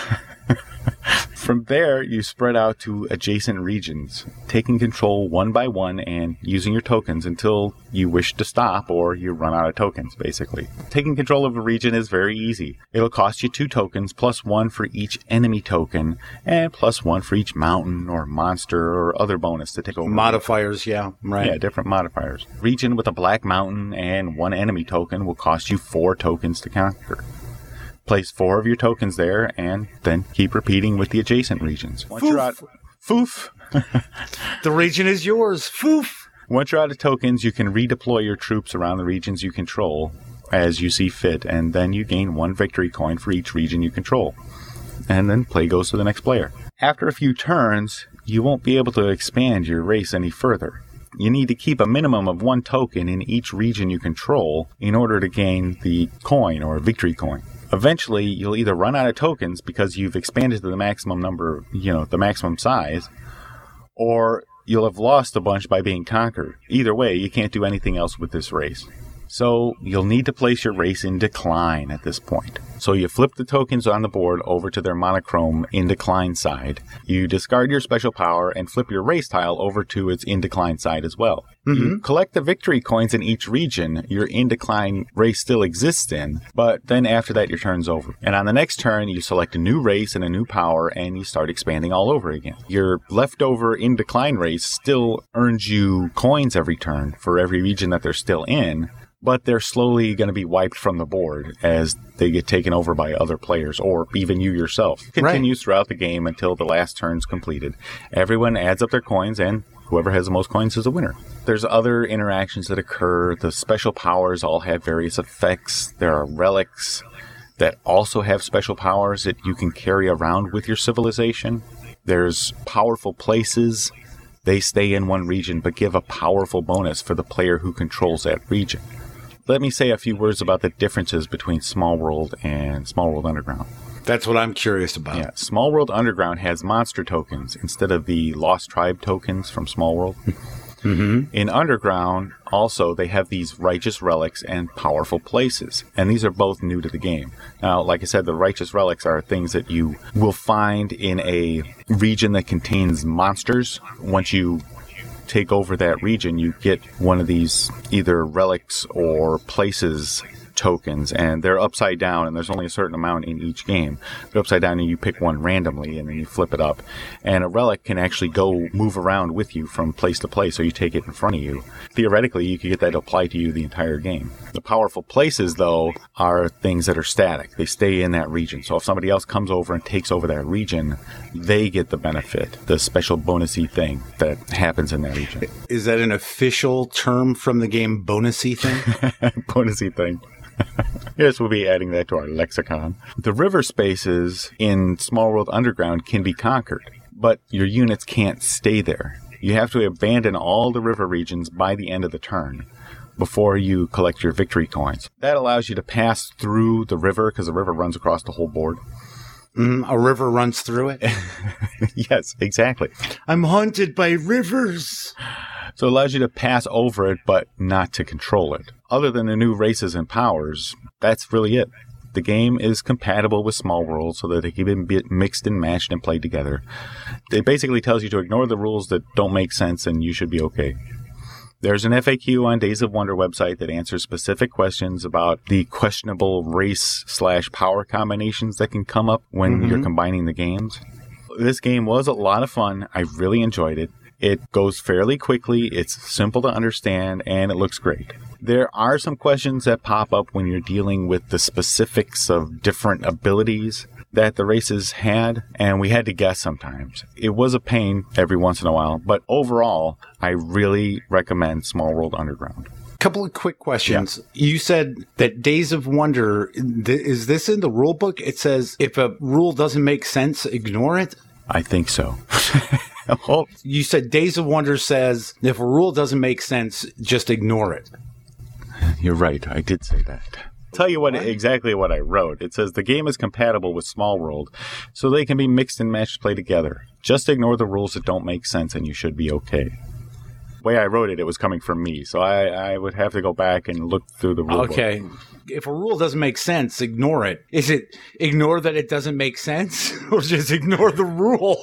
S2: From there, you spread out to adjacent regions, taking control one by one and using your tokens until you wish to stop or you run out of tokens, basically. Taking control of a region is very easy. It'll cost you two tokens, plus one for each enemy token, and plus one for each mountain or monster or other bonus to take over.
S6: Modifiers, yeah, right.
S2: Yeah, different modifiers. Region with a black mountain and one enemy token will cost you four tokens to conquer. Place four of your tokens there, and then keep repeating with the adjacent regions. Once
S6: Foof.
S2: you're out, foof.
S6: The region is yours. Foof.
S2: Once you're out of tokens, you can redeploy your troops around the regions you control as you see fit, and then you gain one victory coin for each region you control. And then play goes to the next player. After a few turns, you won't be able to expand your race any further. You need to keep a minimum of one token in each region you control in order to gain the coin or victory coin. Eventually, you'll either run out of tokens because you've expanded to the maximum number, you know, the maximum size, or you'll have lost a bunch by being conquered. Either way, you can't do anything else with this race. So you'll need to place your race in decline at this point. So you flip the tokens on the board over to their monochrome in decline side. You discard your special power and flip your race tile over to its in decline side as well. Mm-hmm. You collect the victory coins in each region your in decline race still exists in, but then after that your turn's over. And on the next turn, you select a new race and a new power and you start expanding all over again. Your leftover in decline race still earns you coins every turn for every region that they're still in, but they're slowly going to be wiped from the board as they get taken over by other players, or even you yourself. It continues right throughout the game until the last turn's completed. Everyone adds up their coins, and whoever has the most coins is a winner. There's other interactions that occur. The special powers all have various effects. There are relics that also have special powers that you can carry around with your civilization. There's powerful places. They stay in one region, but give a powerful bonus for the player who controls that region. Let me say a few words about the differences between Small World and Small World Underground.
S6: That's what I'm curious about.
S2: Yeah, Small World Underground has monster tokens instead of the Lost Tribe tokens from Small World. Mm-hmm. In Underground, also, they have these righteous relics and powerful places, and these are both new to the game. Now, like I said, the righteous relics are things that you will find in a region that contains monsters. Once you take over that region, you get one of these either relics or places tokens, and they're upside down, and there's only a certain amount in each game. They're upside down, and you pick one randomly, and then you flip it up. And a relic can actually go move around with you from place to place, so you take it in front of you. Theoretically, you could get that to apply to you the entire game. The powerful places, though, are things that are static. They stay in that region. So if somebody else comes over and takes over that region, they get the benefit, the special bonusy thing that happens in that region.
S6: Is that an official term from the game, bonusy thing?
S2: Bonusy thing. Yes, we'll be adding that to our lexicon. The river spaces in Small World Underground can be conquered, but your units can't stay there. You have to abandon all the river regions by the end of the turn before you collect your victory coins. That allows you to pass through the river, because the river runs across the whole board.
S6: Mm, a river runs through it?
S2: Yes, exactly.
S6: I'm haunted by rivers.
S2: So it allows you to pass over it, but not to control it. Other than the new races and powers, that's really it. The game is compatible with Small World so that they can be mixed and matched and played together. It basically tells you to ignore the rules that don't make sense and you should be okay.
S4: There's an F A Q on Days of Wonder website that answers specific questions about the questionable race slash power combinations that can come up when
S6: Mm-hmm.
S4: you're combining the games. This game was a lot of fun. I really enjoyed it. It goes fairly quickly, it's simple to understand, and it looks great. There are some questions that pop up when you're dealing with the specifics of different abilities that the races had, and we had to guess sometimes. It was a pain every once in a while, but overall, I really recommend Small World Underground.
S6: Couple of quick questions. You said that Days of Wonder, th- is this in the rule book? It says if a rule doesn't make sense, ignore it.
S4: I think so. Oh,
S6: You said Days of Wonder says if a rule doesn't make sense, just ignore it.
S4: you're right. I did say that. Tell you what exactly what I wrote. It says the game is compatible with Small World, so they can be mixed and matched play together. Just ignore the rules that don't make sense, and you should be okay. The way I wrote it, it was coming from me, so I, I would have to go back and look through the rule
S6: Okay.
S4: book.
S6: If a rule doesn't make sense, ignore it. Is it ignore that it doesn't make sense or just ignore the rule?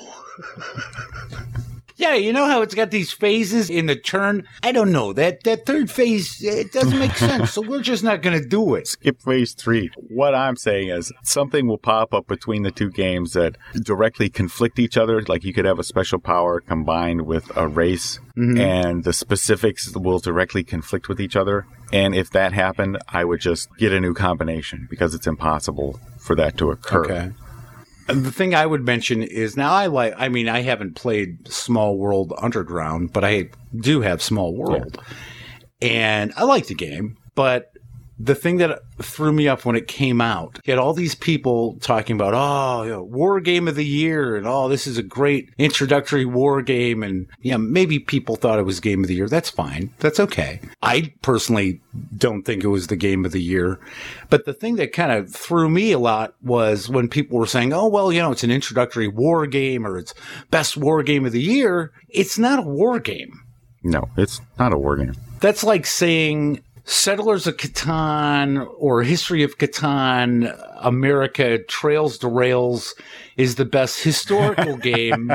S6: Yeah, you know how it's got these phases in the turn? I don't know. That that third phase, it doesn't make sense, so we're just not going to do it.
S4: Skip phase three. What I'm saying is something will pop up between the two games that directly conflict each other. Like you could have a special power combined with a race,
S6: Mm-hmm.
S4: and the specifics will directly conflict with each other. And if that happened, I would just get a new combination because it's impossible for that to occur.
S6: Okay. The thing I would mention is now I like, I mean, I haven't played Small World Underground, but I do have Small World. And I like the game, but the thing that threw me off when it came out, you had all these people talking about, oh, you know, war game of the year, and oh, this is a great introductory war game. And yeah, maybe people thought it was game of the year. That's fine. That's okay. I personally don't think it was the game of the year. But the thing that kind of threw me a lot was when people were saying, oh, well, you know, it's an introductory war game or it's best war game of the year. It's not a war game.
S4: No, it's not a war game.
S6: That's like saying Settlers of Catan or History of Catan, America Trails to Rails is the best historical game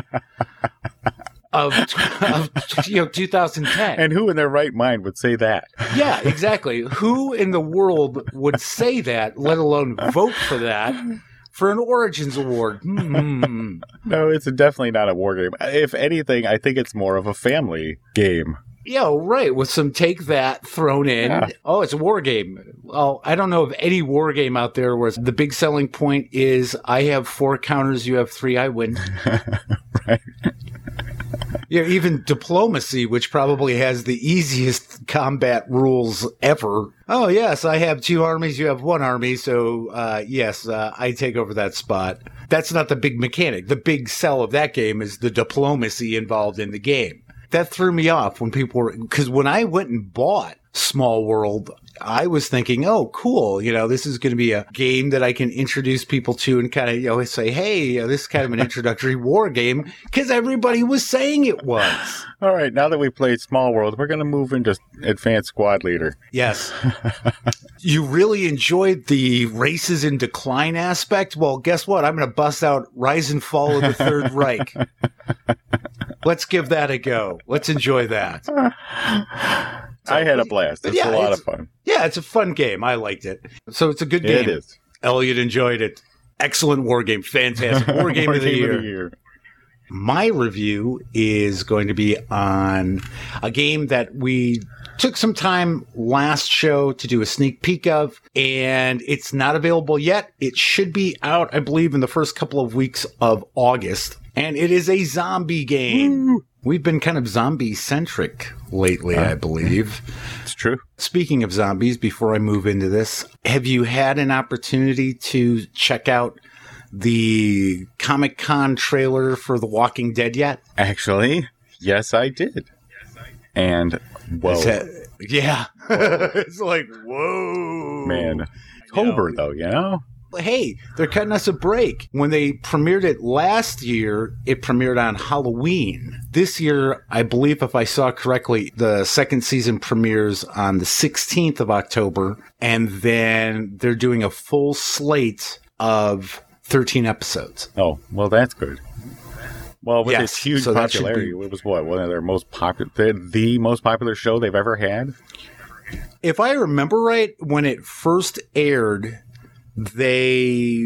S6: of, of you know two thousand ten.
S4: And who in their right mind would say that?
S6: Yeah, exactly. Who in the world would say that, let alone vote for that? For an Origins Award. Hmm.
S4: No, it's definitely not a war game. If anything, I think it's more of a family game.
S6: Yeah, right. With some take that thrown in.
S4: Yeah.
S6: Oh, it's a war game. Well, I don't know of any war game out there where the big selling point is I have four counters, you have three, I win.
S4: Right.
S6: Yeah, even Diplomacy, which probably has the easiest combat rules ever. Oh, yes, I have two armies, you have one army, so uh, yes, uh, I take over that spot. That's not the big mechanic. The big sell of that game is the diplomacy involved in the game. That threw me off when people were, because when I went and bought Small World, I was thinking, oh, cool. You know, this is going to be a game that I can introduce people to and kind of, you know, say, hey, you know, this is kind of an introductory war game because everybody was saying it was.
S4: All right, now that we played Small World, we're going to move into Advanced Squad Leader.
S6: Yes. You really enjoyed the races in decline aspect? Well, guess what? I'm going to bust out Rise and Fall of the Third Reich. Let's give that a go. Let's enjoy that.
S4: I had a blast. It's
S6: Yeah,
S4: a lot
S6: it's-
S4: of fun.
S6: Yeah, it's a fun game. I liked it. So it's a good game.
S4: It is.
S6: Elliot enjoyed it. Excellent war game. Fantastic. War game,
S4: War
S6: of, the
S4: game
S6: year.
S4: of the year.
S6: My review is going to be on a game that we took some time last show to do a sneak peek of, and it's not available yet. It should be out, I believe, in the first couple of weeks of August. And it is a zombie game. Woo. We've been kind of zombie-centric lately, uh, I believe.
S4: It's true.
S6: Speaking of zombies, before I move into this, have you had an opportunity to check out the Comic-Con trailer for The Walking Dead yet?
S4: Actually, yes, I did. And, whoa.
S6: Is that- yeah. It's like, whoa.
S4: Man. October, though, you know?
S6: Hey, they're cutting us a break. When they premiered it last year, it premiered on Halloween. This year, I believe if I saw correctly, the second season premieres on the sixteenth of October, and then they're doing a full slate of thirteen episodes.
S4: Oh, well, that's good. Well, with
S6: Yes,
S4: its huge
S6: so that should
S4: popularity,
S6: be-
S4: it was what one of their most popular, the, the most popular show they've ever had.
S6: If I remember right, when it first aired, they,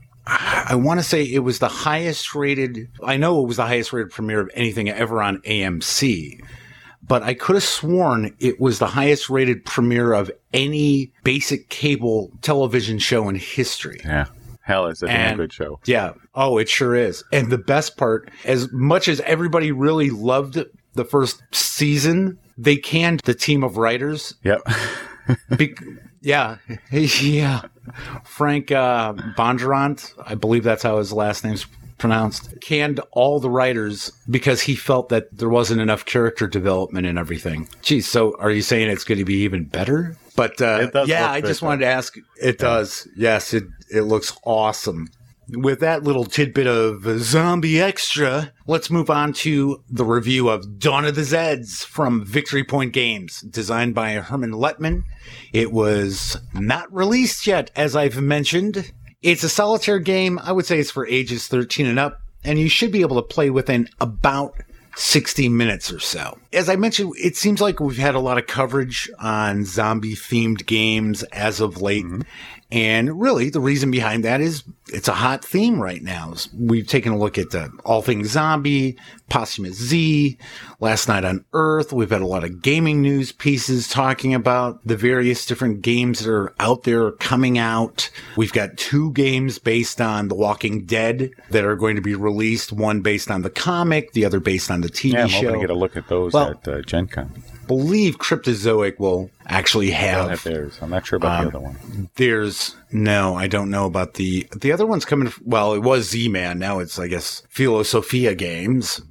S6: I want to say it was the highest rated, I know it was the highest rated premiere of anything ever on A M C, but I could have sworn it was the highest rated premiere of any basic cable television show in history.
S4: Yeah. Hell, it's a damn
S6: And-
S4: good show.
S6: Yeah. Oh, it sure is. And the best part, as much as everybody really loved the first season, they canned the team of writers.
S4: Yep.
S6: Be- yeah. Yeah. Frank uh, Bondurant, I believe that's how his last name's pronounced, canned all the writers because he felt that there wasn't enough character development and everything. Geez, so are you saying it's going to be even better? But uh,
S4: It does
S6: yeah,
S4: look
S6: I
S4: good,
S6: just
S4: though.
S6: wanted to ask. It does. Yes, it it looks awesome. With that little tidbit of zombie extra, let's move on to the review of Dawn of the Zeds from Victory Point Games, designed by Herman Lettman. It was not released yet, as I've mentioned. It's a solitaire game. I would say it's for ages thirteen and up, and you should be able to play within about sixty minutes or so. As I mentioned, it seems like we've had a lot of coverage on zombie-themed games as of late. Mm-hmm. And really, the reason behind that is it's a hot theme right now. We've taken a look at uh, All Things Zombie, Posthumous Z, Last Night on Earth. We've had a lot of gaming news pieces talking about the various different games that are out there coming out. We've got two games based on The Walking Dead that are going to be released, one based on the comic, the other based on the T V
S4: Yeah, I'm
S6: show.
S4: hoping to get a look at those
S6: Well,
S4: at uh, Gen Con.
S6: believe Cryptozoic will actually
S4: They'll
S6: have,
S4: have theirs. I'm not sure about
S6: um,
S4: the other one.
S6: there's no, I don't know about the the other one's coming. Well, it was Z-Man. Now it's, I guess, Philosophia Games.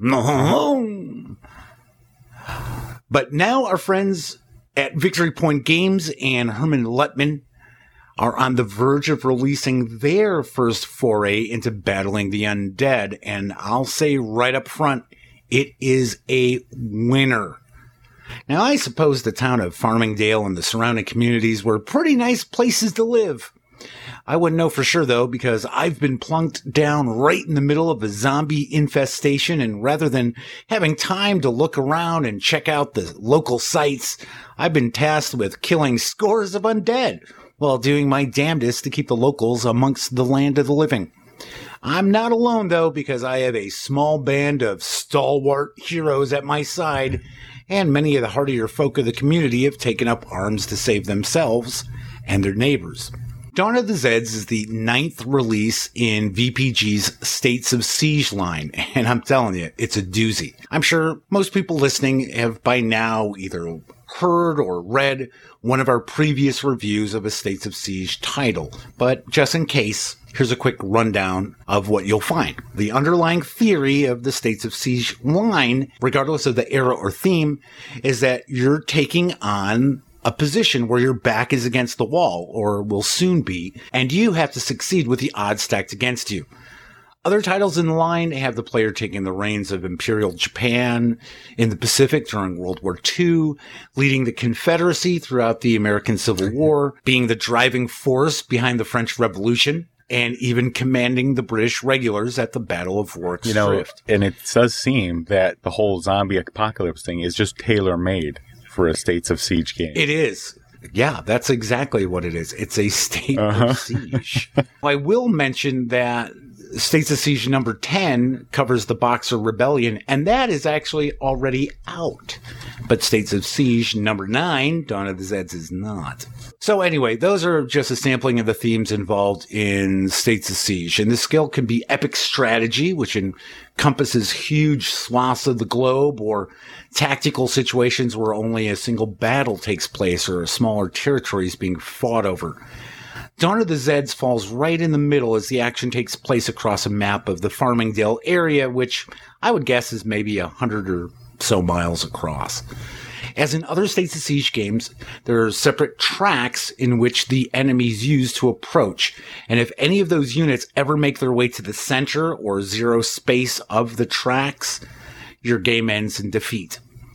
S6: But now our friends at Victory Point Games and Herman Lettman are on the verge of releasing their first foray into battling the undead. And I'll say right up front, it is a winner. Now, I suppose the town of Farmingdale and the surrounding communities were pretty nice places to live. I wouldn't know for sure, though, because I've been plunked down right in the middle of a zombie infestation, and rather than having time to look around and check out the local sites, I've been tasked with killing scores of undead while doing my damnedest to keep the locals amongst the land of the living. I'm not alone, though, because I have a small band of stalwart heroes at my side, and many of the hardier folk of the community have taken up arms to save themselves and their neighbors. Dawn of the Zeds is the ninth release in V P G's States of Siege line, and I'm telling you, it's a doozy. I'm sure most people listening have by now either heard or read one of our previous reviews of a States of Siege title, but just in case, here's a quick rundown of what you'll find. The underlying theory of the States of Siege line, regardless of the era or theme, is that you're taking on a position where your back is against the wall, or will soon be, and you have to succeed with the odds stacked against you. Other titles in the line have the player taking the reins of Imperial Japan in the Pacific during World War Two, leading the Confederacy throughout the American Civil War, being the driving force behind the French Revolution, and even commanding the British regulars at the Battle of Rorke's
S4: You know,
S6: Drift.
S4: and it does seem that the whole zombie apocalypse thing is just tailor-made for a States of Siege game.
S6: It is. Yeah, that's exactly what it is. It's a state
S4: Uh-huh.
S6: of siege. I will mention that States of Siege number ten covers the Boxer Rebellion, and that is actually already out. But States of Siege number nine, Dawn of the Zeds, is not. So anyway, those are just a sampling of the themes involved in States of Siege. And the skill can be epic strategy, which encompasses huge swaths of the globe, or tactical situations where only a single battle takes place or a smaller territory is being fought over. Dawn of the Zeds falls right in the middle as the action takes place across a map of the Farmingdale area, which I would guess is maybe a hundred or so miles across. As in other States of Siege games, there are separate tracks in which the enemies use to approach, and if any of those units ever make their way to the center or zero space of the tracks, your game ends in defeat.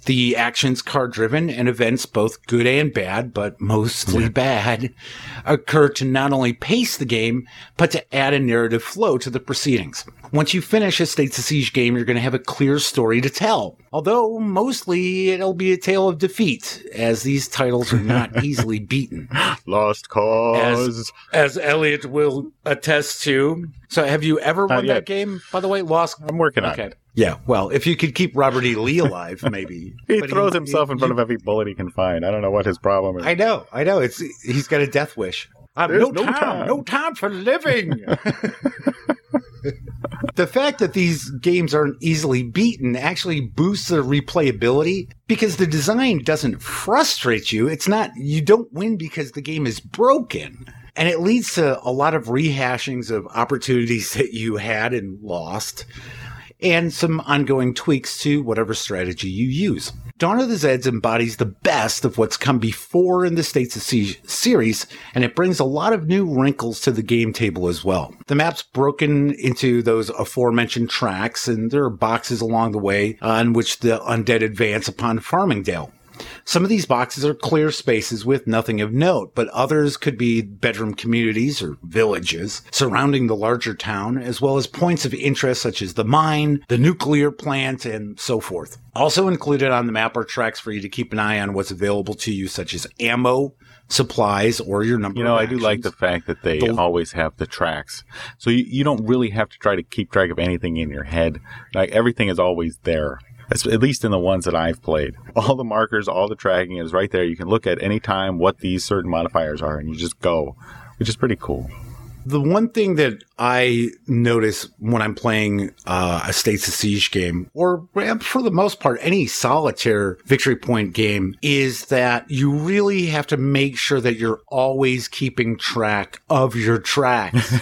S6: The action's card-driven and events, both good and bad, but mostly bad, occur to not only pace the game, but to add a narrative flow to the proceedings. Once you finish a States of Siege game, you're going to have a clear story to tell. Although, mostly, it'll be a tale of defeat, as these titles are not easily beaten.
S4: Lost cause.
S6: As, as Elliot will attest to. So, have you ever won
S4: yet.
S6: that game, by the way? Lost?
S4: I'm working on
S6: Okay.
S4: it.
S6: Yeah, well, if you could keep Robert E. Lee alive, maybe.
S4: He
S6: But
S4: throws himself in
S6: you-
S4: front of every bullet he can find. I don't know what his problem is.
S6: I know, I know. It's he's got a death wish. I have
S4: There's
S6: no,
S4: no
S6: time,
S4: time.
S6: no time for living. The fact that these games aren't easily beaten actually boosts their replayability because the design doesn't frustrate you. It's not, you don't win because the game is broken. And it leads to a lot of rehashings of opportunities that you had and lost, and some ongoing tweaks to whatever strategy you use. Dawn of the Zeds embodies the best of what's come before in the States of Siege series, and it brings a lot of new wrinkles to the game table as well. The map's broken into those aforementioned tracks, and there are boxes along the way on which the undead advance upon Farmingdale. Some of these boxes are clear spaces with nothing of note, but others could be bedroom communities or villages surrounding the larger town, as well as points of interest such as the mine, the nuclear plant, and so forth. Also included on the map are tracks for you to keep an eye on what's available to you, such as ammo, supplies, or your number
S4: You know,
S6: of
S4: I do like the
S6: actions.
S4: fact that they
S6: The-
S4: always have the tracks. So you, you don't really have to try to keep track of anything in your head. Like, everything is always there. That's, at least in the ones that I've played. All the markers, all the tracking is right there. You can look at any time what these certain modifiers are, and you just go, which is pretty cool.
S6: The one thing that I notice when I'm playing uh, a States of Siege game, or for the most part, any solitaire victory point game, is that you really have to make sure that you're always keeping track of your tracks.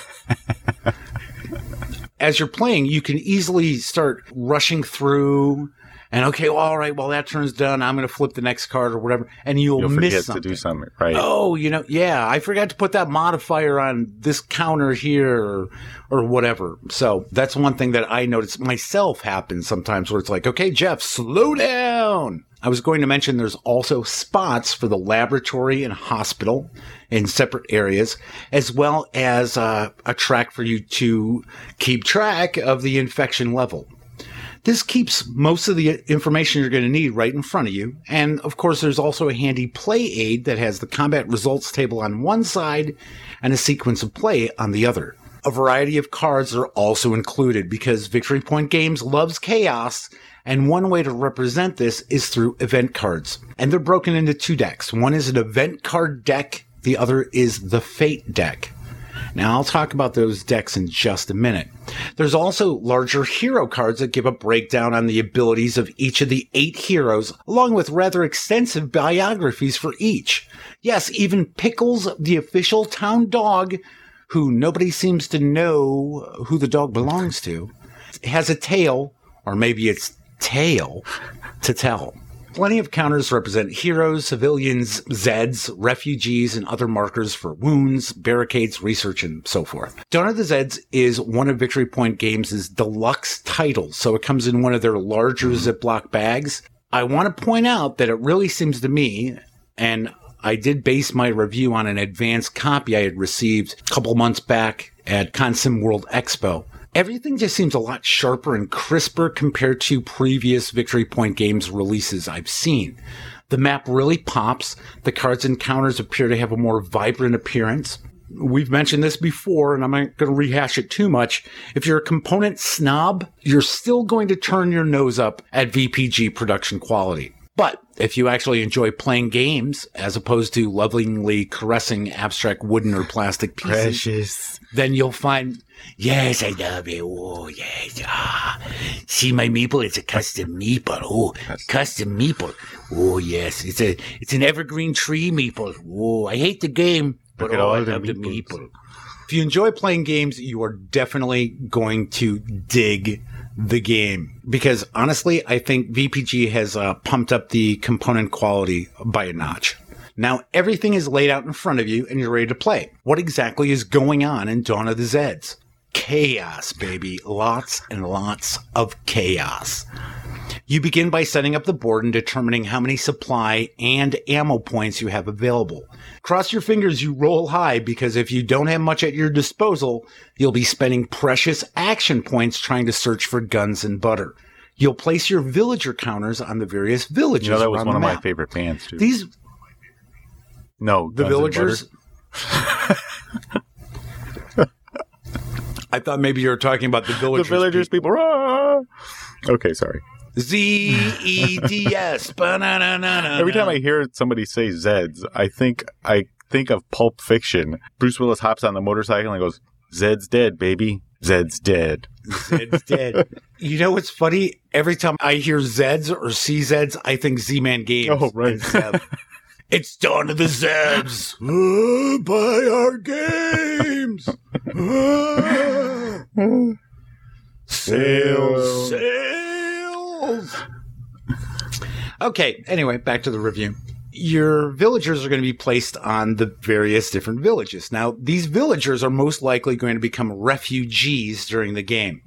S6: As you're playing, you can easily start rushing through and, okay, well, all right, well, that turn's done. I'm going to flip the next card or whatever, and you'll,
S4: You'll
S6: miss
S4: forget
S6: something.
S4: to do something, right?
S6: Oh, you know, yeah, I forgot to put that modifier on this counter here or, or whatever. So that's one thing that I notice myself happens sometimes where it's like, okay, Jeff, slow down. I was going to mention there's also spots for the laboratory and hospital in separate areas, as well as uh, a track for you to keep track of the infection level. This keeps most of the information you're going to need right in front of you. And of course, there's also a handy play aid that has the combat results table on one side and a sequence of play on the other. A variety of cards are also included because Victory Point Games loves chaos, and one way to represent this is through event cards. And they're broken into two decks. One is an event card deck, the other is the Fate deck. Now, I'll talk about those decks in just a minute. There's also larger hero cards that give a breakdown on the abilities of each of the eight heroes, along with rather extensive biographies for each. Yes, even Pickles, the official town dog, who nobody seems to know who the dog belongs to, has a tale, or maybe it's tail, to tell. Plenty of counters represent heroes, civilians, Zeds, refugees, and other markers for wounds, barricades, research, and so forth. Dawn of the Zeds is one of Victory Point Games' deluxe titles, so it comes in one of their larger Ziploc bags. I want to point out that it really seems to me, and I did base my review on an advanced copy I had received a couple months back at Consim World Expo. Everything just seems a lot sharper and crisper compared to previous Victory Point Games releases I've seen. The map really pops. The cards and counters appear to have a more vibrant appearance. We've mentioned this before, and I'm not going to rehash it too much. If you're a component snob, you're still going to turn your nose up at V P G production quality. But if you actually enjoy playing games, as opposed to lovingly caressing abstract wooden or plastic pieces,
S4: Precious.
S6: then you'll find, yes, I love it. Oh, yes. Ah. See my meeple? It's a custom meeple. Oh, custom meeple. Oh, yes. It's a it's an evergreen tree meeple. Oh, I hate the game, but
S4: Look at
S6: oh,
S4: all
S6: I
S4: the
S6: love the
S4: meeples.
S6: meeple. If you enjoy playing games, you are definitely going to dig the game. Because honestly, I think V P G has uh, pumped up the component quality by a notch. Now, everything is laid out in front of you and you're ready to play. What exactly is going on in Dawn of the Zeds? Chaos, baby. Lots and lots of chaos. You begin by setting up the board and determining how many supply and ammo points you have available. Cross your fingers you roll high, because if you don't have much at your disposal, you'll be spending precious action points trying to search for guns and butter. You'll place your villager counters on the various villages
S4: You know, that was
S6: around
S4: one
S6: the
S4: of my
S6: map.
S4: favorite bands, too.
S6: These,
S4: no,
S6: the
S4: Guns and
S6: villagers... I thought maybe you were talking about the
S4: Butter.
S6: villagers.
S4: The villagers, people. Rah! Okay, sorry.
S6: Z E D S.
S4: Every time I hear somebody say Zeds, I think I think of Pulp Fiction. Bruce Willis hops on the motorcycle and goes, "Zed's dead, baby. Zed's dead."
S6: Zed's dead. You know what's funny? Every time I hear Zeds or see Zeds, I think Z-Man Games.
S4: Oh, right.
S6: and Zeb. It's dawn of the Zeds. Oh, buy our games. Oh. Sales, sales. Okay, anyway, back to the review. Your villagers are going to be placed on the various different villages. Now, these villagers are most likely going to become refugees during the game.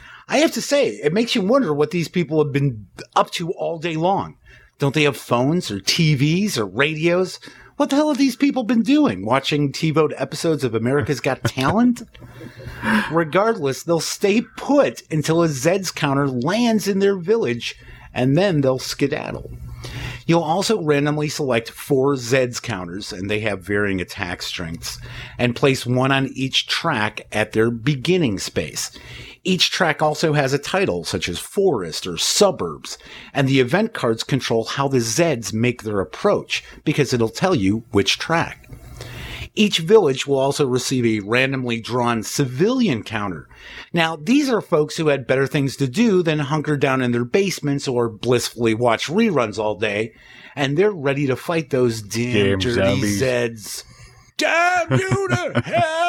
S6: I have to say, it makes you wonder what these people have been up to all day long. Don't they have phones or T Vs or radios? What the hell have these people been doing? Watching TiVoed episodes of America's Got Talent? Regardless, they'll stay put until a Zeds counter lands in their village, and then they'll skedaddle. You'll also randomly select four Zeds counters, and they have varying attack strengths, and place one on each track at their beginning space. Each track also has a title, such as Forest or Suburbs, and the event cards control how the Zeds make their approach, because it'll tell you which track. Each village will also receive a randomly drawn civilian counter. Now, these are folks who had better things to do than hunker down in their basements or blissfully watch reruns all day, and they're ready to fight those damn
S4: Damn
S6: dirty
S4: zombies.
S6: Zeds. Damn you to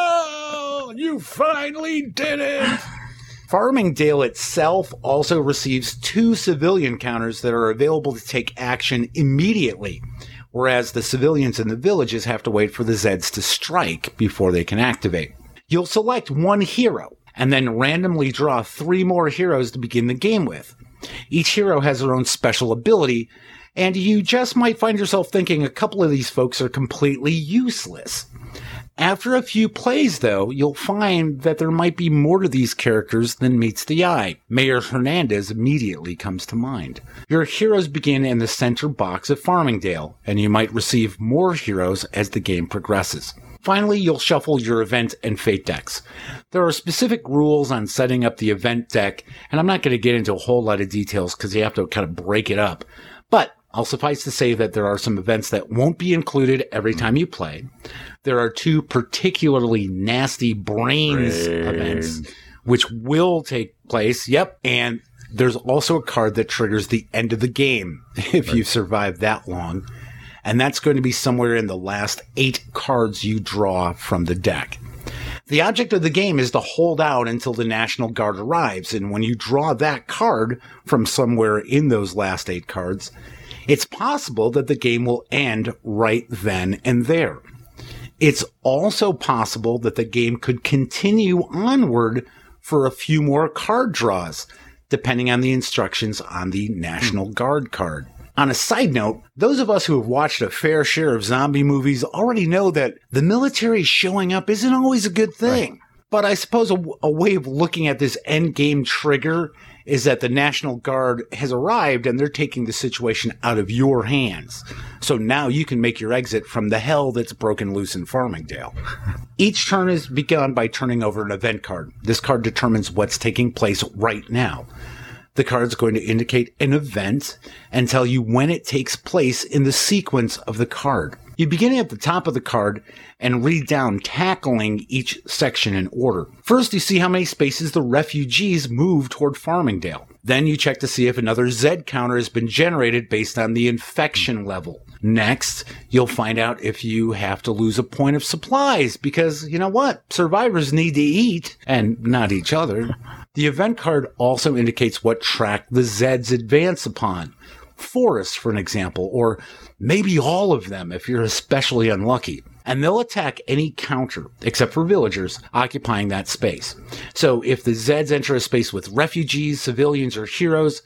S6: hell! You finally did it! Farmingdale itself also receives two civilian counters that are available to take action immediately, whereas the civilians in the villages have to wait for the Zeds to strike before they can activate. You'll select one hero, and then randomly draw three more heroes to begin the game with. Each hero has their own special ability, and you just might find yourself thinking a couple of these folks are completely useless. After a few plays, though, you'll find that there might be more to these characters than meets the eye. Mayor Hernandez immediately comes to mind. Your heroes begin in the center box of Farmingdale, and you might receive more heroes as the game progresses. Finally, you'll shuffle your event and fate decks. There are specific rules on setting up the event deck, and I'm not going to get into a whole lot of details because you have to kind of break it up. But I'll suffice to say that there are some events that won't be included every time you play. There are two particularly nasty brains
S4: Brain.
S6: events, which will take place. Yep. And there's also a card that triggers the end of the game if right. you survive that long. And that's going to be somewhere in the last eight cards you draw from the deck. The object of the game is to hold out until the National Guard arrives. And when you draw that card from somewhere in those last eight cards, it's possible that the game will end right then and there. It's also possible that the game could continue onward for a few more card draws, depending on the instructions on the National Guard card. On a side note, those of us who have watched a fair share of zombie movies already know that the military showing up isn't always a good thing. Right. But I suppose a, a way of looking at this end game trigger is that the National Guard has arrived and they're taking the situation out of your hands. So now you can make your exit from the hell that's broken loose in Farmingdale. Each turn is begun by turning over an event card. This card determines what's taking place right now. The card's going to indicate an event and tell you when it takes place in the sequence of the card. You begin at the top of the card and read down, tackling each section in order. First, you see how many spaces the refugees move toward Farmingdale. Then you check to see if another Z counter has been generated based on the infection level. Next, you'll find out if you have to lose a point of supplies because, you know what? Survivors need to eat and not each other. The event card also indicates what track the Zeds advance upon. Forest, for an example, or maybe all of them if you're especially unlucky. And they'll attack any counter, except for villagers, occupying that space. So if the Zeds enter a space with refugees, civilians, or heroes,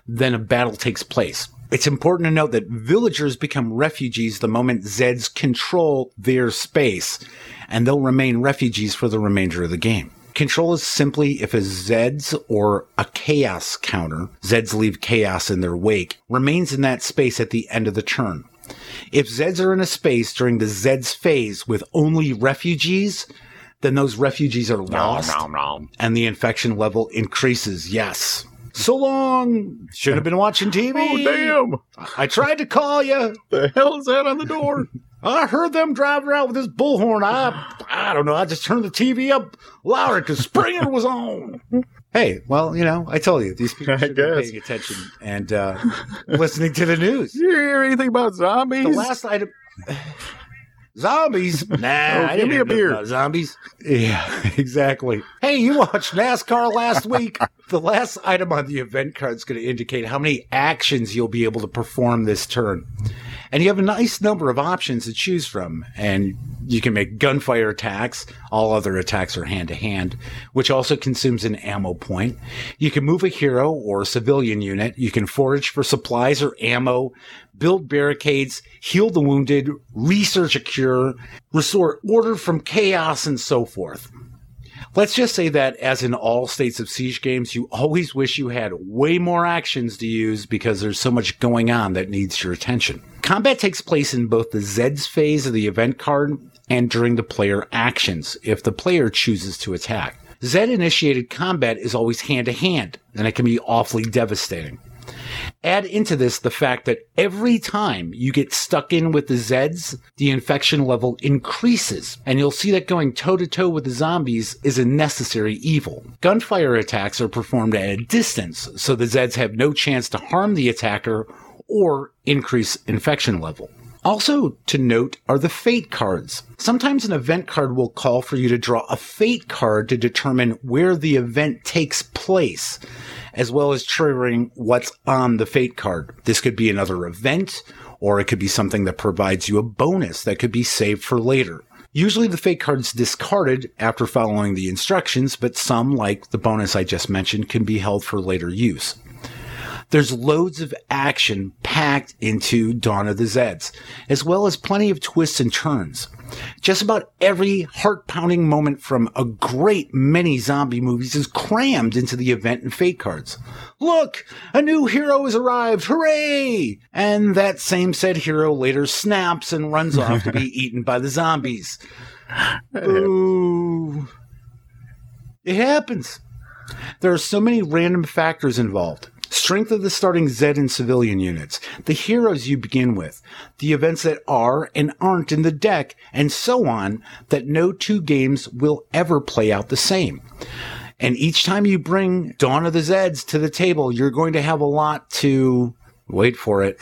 S6: then a battle takes place. It's important to note that villagers become refugees the moment Zeds control their space, and they'll remain refugees for the remainder of the game. Control is simply if a Zeds or a chaos counter, Zeds leave chaos in their wake, remains in that space at the end of the turn. If Zeds are in a space during the Zeds phase with only refugees, then those refugees are lost,
S3: Nom, nom, nom.
S6: and the infection level increases. Yes. So long. Should have been watching T V.
S4: Oh, damn.
S6: I tried to call you.
S4: The hell is that on the door?
S6: I heard them driving around with this bullhorn. I, I don't know. I just turned the T V up louder because Springer was on. Hey, well, you know, I told you these people
S4: I
S6: should be
S4: guess.
S6: paying attention and uh, listening to the news.
S4: Did you hear anything about zombies?
S6: The last item. Zombies? Nah,
S4: Oh,
S6: I
S4: give
S6: didn't
S4: me a
S6: hear nothing
S4: beer.
S6: about zombies. Yeah, exactly. Hey, you watched NASCAR last week. The last item on the event card is going to indicate how many actions you'll be able to perform this turn. And you have a nice number of options to choose from. And you can make gunfire attacks. All other attacks are hand-to-hand, which also consumes an ammo point. You can move a hero or a civilian unit. You can forage for supplies or ammo, build barricades, heal the wounded, research a cure, restore order from chaos, and so forth. Let's just say that, as in all States of Siege games, you always wish you had way more actions to use because there's so much going on that needs your attention. Combat takes place in both the Zeds phase of the event card and during the player actions, if the player chooses to attack. Zed-initiated combat is always hand-to-hand, and it can be awfully devastating. Add into this the fact that every time you get stuck in with the Zeds, the infection level increases, and you'll see that going toe-to-toe with the zombies is a necessary evil. Gunfire attacks are performed at a distance, so the Zeds have no chance to harm the attacker or increase infection level. Also to note are the fate cards. Sometimes an event card will call for you to draw a fate card to determine where the event takes place, as well as triggering what's on the fate card. This could be another event, or it could be something that provides you a bonus that could be saved for later. Usually the fate card's discarded after following the instructions, but some, like the bonus I just mentioned, can be held for later use. There's loads of action packed into Dawn of the Zeds, as well as plenty of twists and turns. Just about every heart-pounding moment from a great many zombie movies is crammed into the event and fate cards. Look, a new hero has arrived, hooray! And that same said hero later snaps and runs off to be eaten by the zombies. Ooh. It happens. There are so many random factors involved. Strength of the starting Zed and civilian units, the heroes you begin with, the events that are and aren't in the deck, and so on, that no two games will ever play out the same. And each time you bring Dawn of the Zeds to the table, you're going to have a lot to, wait for it,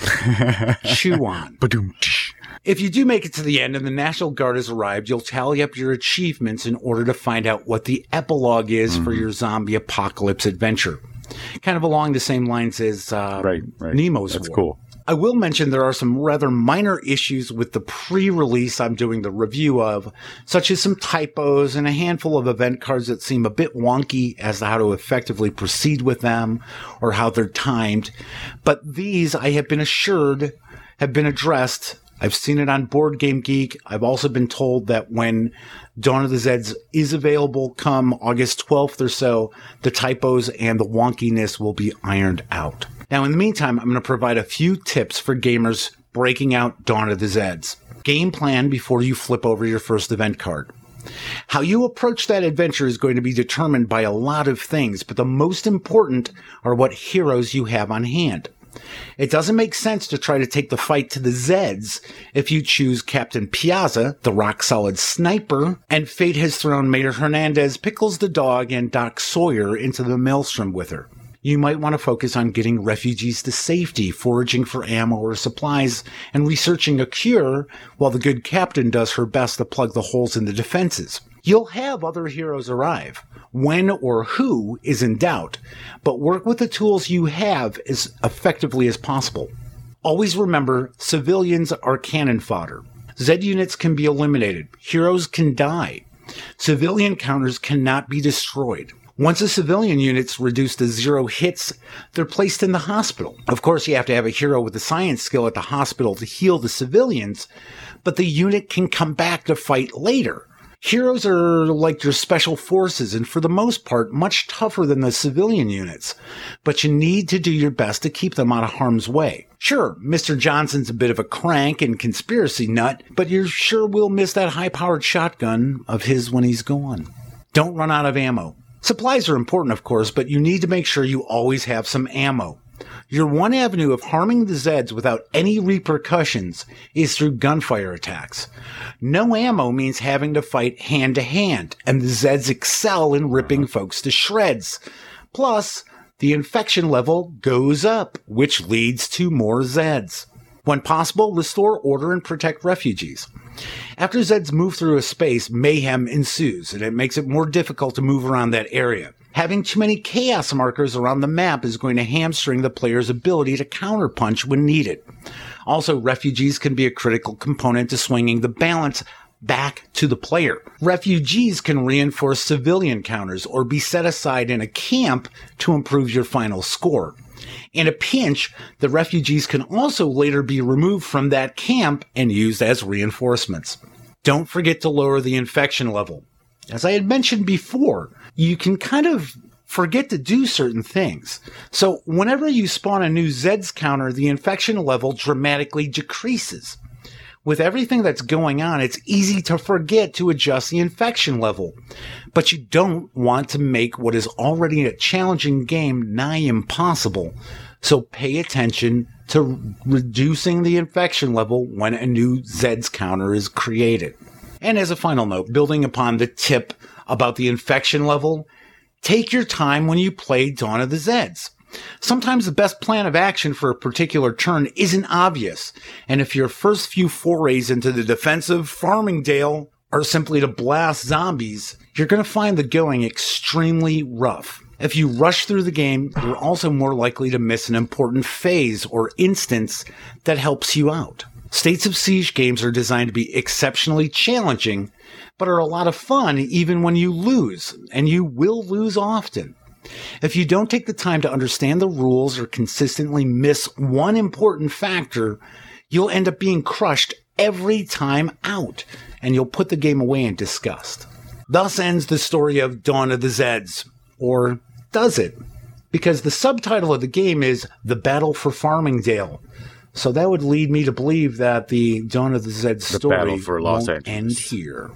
S6: chew on.
S4: Ba-doom-tsh.
S6: If you do make it to the end and the National Guard has arrived, you'll tally up your achievements in order to find out what the epilogue is mm-hmm. for your zombie apocalypse adventure. Kind of along the same lines as uh,
S4: right, right.
S6: Nemo's
S4: That's
S6: War.
S4: cool.
S6: I will mention there are some rather minor issues with the pre-release I'm doing the review of, such as some typos and a handful of event cards that seem a bit wonky as to how to effectively proceed with them or how they're timed. But these, I have been assured, have been addressed. I've seen it on Board Game Geek. I've also been told that when Dawn of the Zeds is available come August twelfth or so, the typos and the wonkiness will be ironed out. Now, in the meantime, I'm going to provide a few tips for gamers breaking out Dawn of the Zeds. Game plan before you flip over your first event card. How you approach that adventure is going to be determined by a lot of things, but the most important are what heroes you have on hand. It doesn't make sense to try to take the fight to the Zeds if you choose Captain Piazza, the rock-solid sniper, and fate has thrown Mayor Hernandez, Pickles the dog, and Doc Sawyer into the maelstrom with her. You might want to focus on getting refugees to safety, foraging for ammo or supplies, and researching a cure, while the good captain does her best to plug the holes in the defenses. You'll have other heroes arrive. When or who is in doubt, but work with the tools you have as effectively as possible. Always remember, civilians are cannon fodder. Zed units can be eliminated. Heroes can die. Civilian counters cannot be destroyed. Once a civilian unit's reduced to zero hits, they're placed in the hospital. Of course, you have to have a hero with a science skill at the hospital to heal the civilians, but the unit can come back to fight later. Heroes are like your special forces and for the most part much tougher than the civilian units, but you need to do your best to keep them out of harm's way. Sure, Mister Johnson's a bit of a crank and conspiracy nut, but you sure will miss that high-powered shotgun of his when he's gone. Don't run out of ammo. Supplies are important, of course, but you need to make sure you always have some ammo. Your one avenue of harming the Zeds without any repercussions is through gunfire attacks. No ammo means having to fight hand-to-hand, and the Zeds excel in ripping folks to shreds. Plus, the infection level goes up, which leads to more Zeds. When possible, restore order and protect refugees. After Zeds move through a space, mayhem ensues, and it makes it more difficult to move around that area. Having too many chaos markers around the map is going to hamstring the player's ability to counterpunch when needed. Also, refugees can be a critical component to swinging the balance back to the player. Refugees can reinforce civilian counters or be set aside in a camp to improve your final score. In a pinch, the refugees can also later be removed from that camp and used as reinforcements. Don't forget to lower the infection level. As I had mentioned before, you can kind of forget to do certain things. So whenever you spawn a new Zeds counter, the infection level dramatically decreases. With everything that's going on, it's easy to forget to adjust the infection level. But you don't want to make what is already a challenging game nigh impossible. So pay attention to reducing the infection level when a new Zeds counter is created. And as a final note, building upon the tip about the infection level, take your time when you play Dawn of the Zeds. Sometimes the best plan of action for a particular turn isn't obvious, and if your first few forays into the defensive Farmingdale are simply to blast zombies, you're going to find the going extremely rough. If you rush through the game, you're also more likely to miss an important phase or instance that helps you out. States of Siege games are designed to be exceptionally challenging, but are a lot of fun even when you lose, and you will lose often. If you don't take the time to understand the rules or consistently miss one important factor, you'll end up being crushed every time out, and you'll put the game away in disgust. Thus ends the story of Dawn of the Zeds. Or does it? Because the subtitle of the game is The Battle for Farmingdale. So that would lead me to believe that the Dawn of the Zeds story
S4: battle for Los
S6: won't
S4: Angeles.
S6: end here.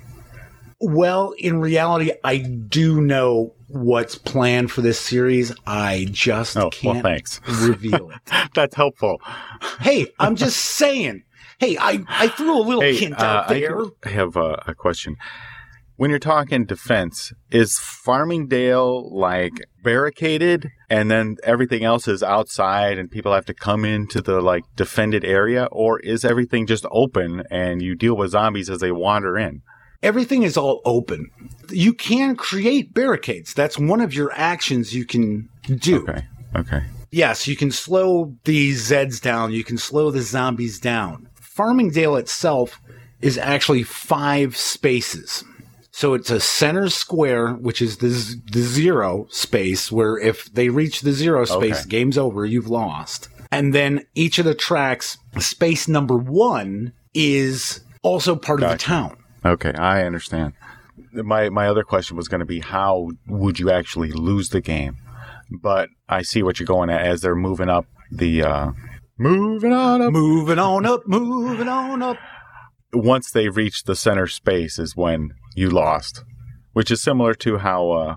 S6: Well, in reality, I do know what's planned for this series. I just
S4: Oh, well,
S6: can't
S4: thanks.
S6: reveal it.
S4: That's helpful.
S6: Hey, I'm just saying. Hey, I, I threw a little
S4: Hey,
S6: hint
S4: uh,
S6: out
S4: I
S6: there.
S4: do have a, a question. When you're talking defense, is Farmingdale like barricaded and then everything else is outside and people have to come into the like defended area? Or is everything just open and you deal with zombies as they wander in?
S6: Everything is all open. You can create barricades. That's one of your actions you can do.
S4: Okay. Okay.
S6: Yes, you can slow the Zeds down. You can slow the zombies down. Farmingdale itself is actually five spaces. So it's a center square, which is the, z- the zero space, where if they reach the zero space,
S4: Okay.
S6: game's over, you've lost. And then each of the tracks, space number one, is also part of the
S4: Gotcha.
S6: town.
S4: Okay. I understand. My my other question was going to be how would you actually lose the game? But I see what you're going at as they're moving up the uh, moving on up.
S6: Moving on up, moving on up.
S4: Once they reach the center space is when you lost, which is similar to how uh,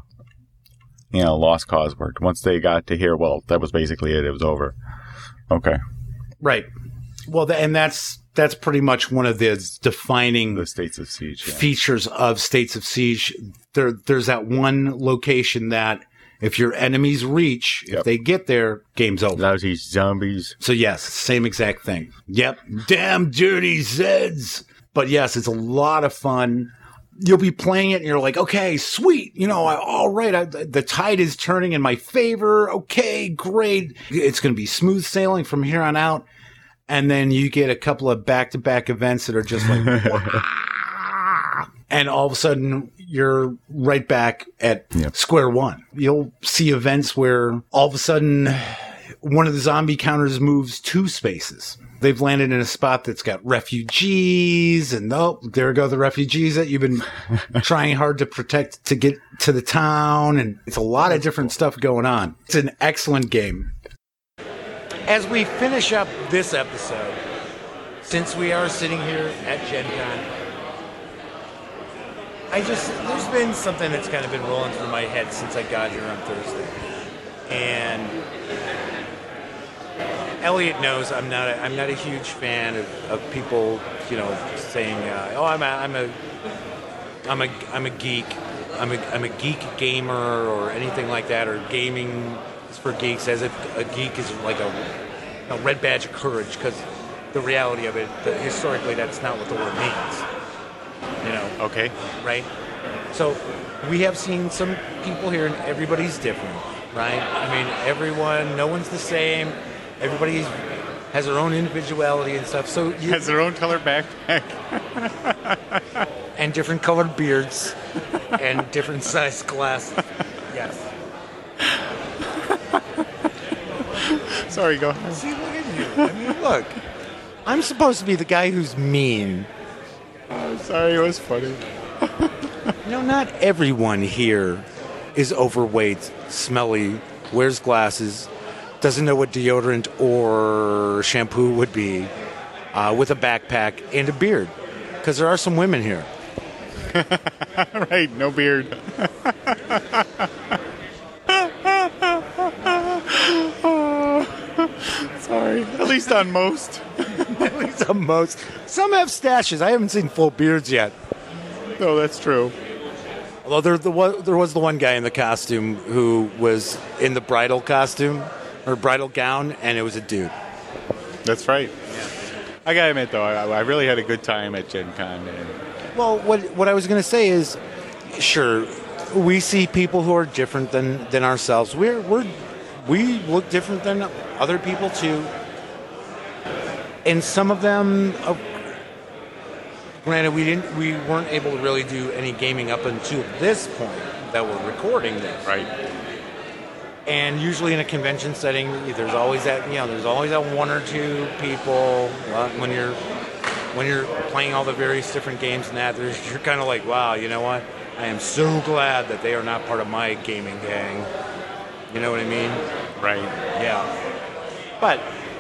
S4: you know Lost Cause worked. Once they got to here, well, that was basically it. It was over. Okay,
S6: Right. Well, th- and that's that's pretty much one of the defining
S4: the States of Siege. Yeah.
S6: features of States of Siege. There, there's that one location that if your enemies reach, if
S4: Yep.
S6: they get there, game's over.
S4: Those these zombies.
S6: So yes, same exact thing. Yep. Damn dirty Zeds. But yes, it's a lot of fun. You'll be playing it and you're like, okay, sweet. You know, I, all right. I, the tide is turning in my favor. Okay, great. It's going to be smooth sailing from here on out. And then you get a couple of back-to-back events that are just like, "Wah!" and all of a sudden you're right back at
S4: Yep.
S6: square one. You'll see events where all of a sudden one of the zombie counters moves two spaces. They've landed in a spot that's got refugees, and oh, there go the refugees that you've been trying hard to protect to get to the town, and it's a lot of different stuff going on. It's an excellent game.
S1: As we finish up this episode, since we are sitting here at Gen Con, I just, there's been something that's kind of been rolling through my head since I got here on Thursday. And Elliot knows I'm not a, I'm not a huge fan of, of people, you know, saying, uh, oh, I'm a, I'm a, I'm a, I'm a geek. I'm a, I'm a geek gamer or anything like that, or gaming is for geeks, as if a geek is like a, a red badge of courage, because the reality of it, the, historically, that's not what the word means. You know,
S2: Okay.
S1: right? So we have seen some people here, and everybody's different, right? I mean, everyone, no one's the same. Everybody has their own individuality and stuff. So you,
S2: Has their own color backpack.
S1: and different colored beards and different sized glasses. Yes.
S2: Sorry, go ahead.
S1: See, look at you. I mean, look. I'm supposed to be the guy who's mean.
S2: Sorry, it was funny.
S1: You know, not everyone here is overweight, smelly, wears glasses, doesn't know what deodorant or shampoo would be, uh, with a backpack and a beard. Because there are some women here.
S2: Right, no beard. Sorry. At least on most.
S1: At least on most. Some have stashes. I haven't seen full beards yet.
S2: No, that's true.
S1: Although there, there, was, there was the one guy in the costume who was in the bridal costume, or bridal gown, and it was a dude.
S2: That's right. I gotta admit, though, I, I really had a good time at Gen Con. And
S1: Well, what what I was going to say is, sure, we see people who are different than, than ourselves. We're we're we look different than other people too, and some of them. Uh, granted, we didn't we weren't able to really do any gaming up until this point that we're recording this.
S2: right.
S1: And usually in a convention setting, there's always that you know there's always that one or two people uh, when you're when you're playing all the various different games and that there's, you're kind of like, wow, you know what? I am so glad that they are not part of my gaming gang. You know what I mean?
S2: Right.
S1: Yeah. But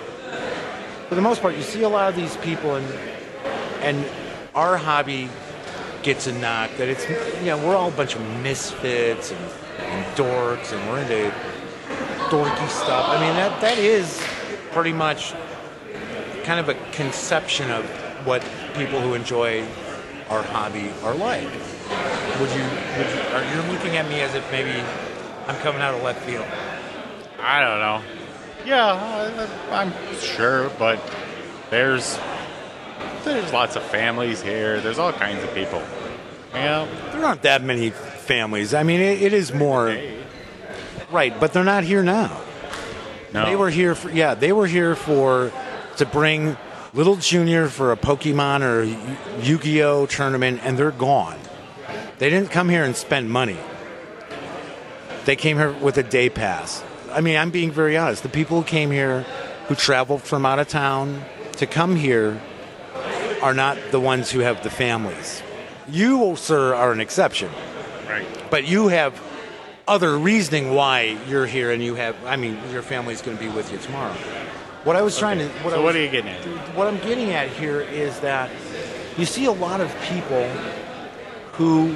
S1: for the most part, you see a lot of these people, and and our hobby gets a knock that it's you know we're all a bunch of misfits and, and dorks, and we're into dorky stuff. I mean that that is pretty much kind of a conception of what people who enjoy our hobby are like. Would you? Would you are you looking at me as if maybe I'm coming out of left field?
S2: I don't know. Yeah, I, I'm sure, but there's there's lots of families here. There's all kinds of people. Yeah.
S1: There aren't that many families. I mean, it, it is more. Right, but they're not here now.
S2: No.
S1: They were here for yeah. They were here for to bring Little Junior for a Pokemon or Yu-Gi-Oh tournament, and they're gone. They didn't come here and spend money. They came here with a day pass. I mean, I'm being very honest. The people who came here, who traveled from out of town to come here, are not the ones who have the families. You, sir, are an exception.
S2: Right.
S1: But you have other reasoning why you're here, and you have, I mean, your family's going to be with you tomorrow. What I was trying to, what
S2: So
S1: I was,
S2: what are you getting at?
S1: What I'm getting at here is that you see a lot of people who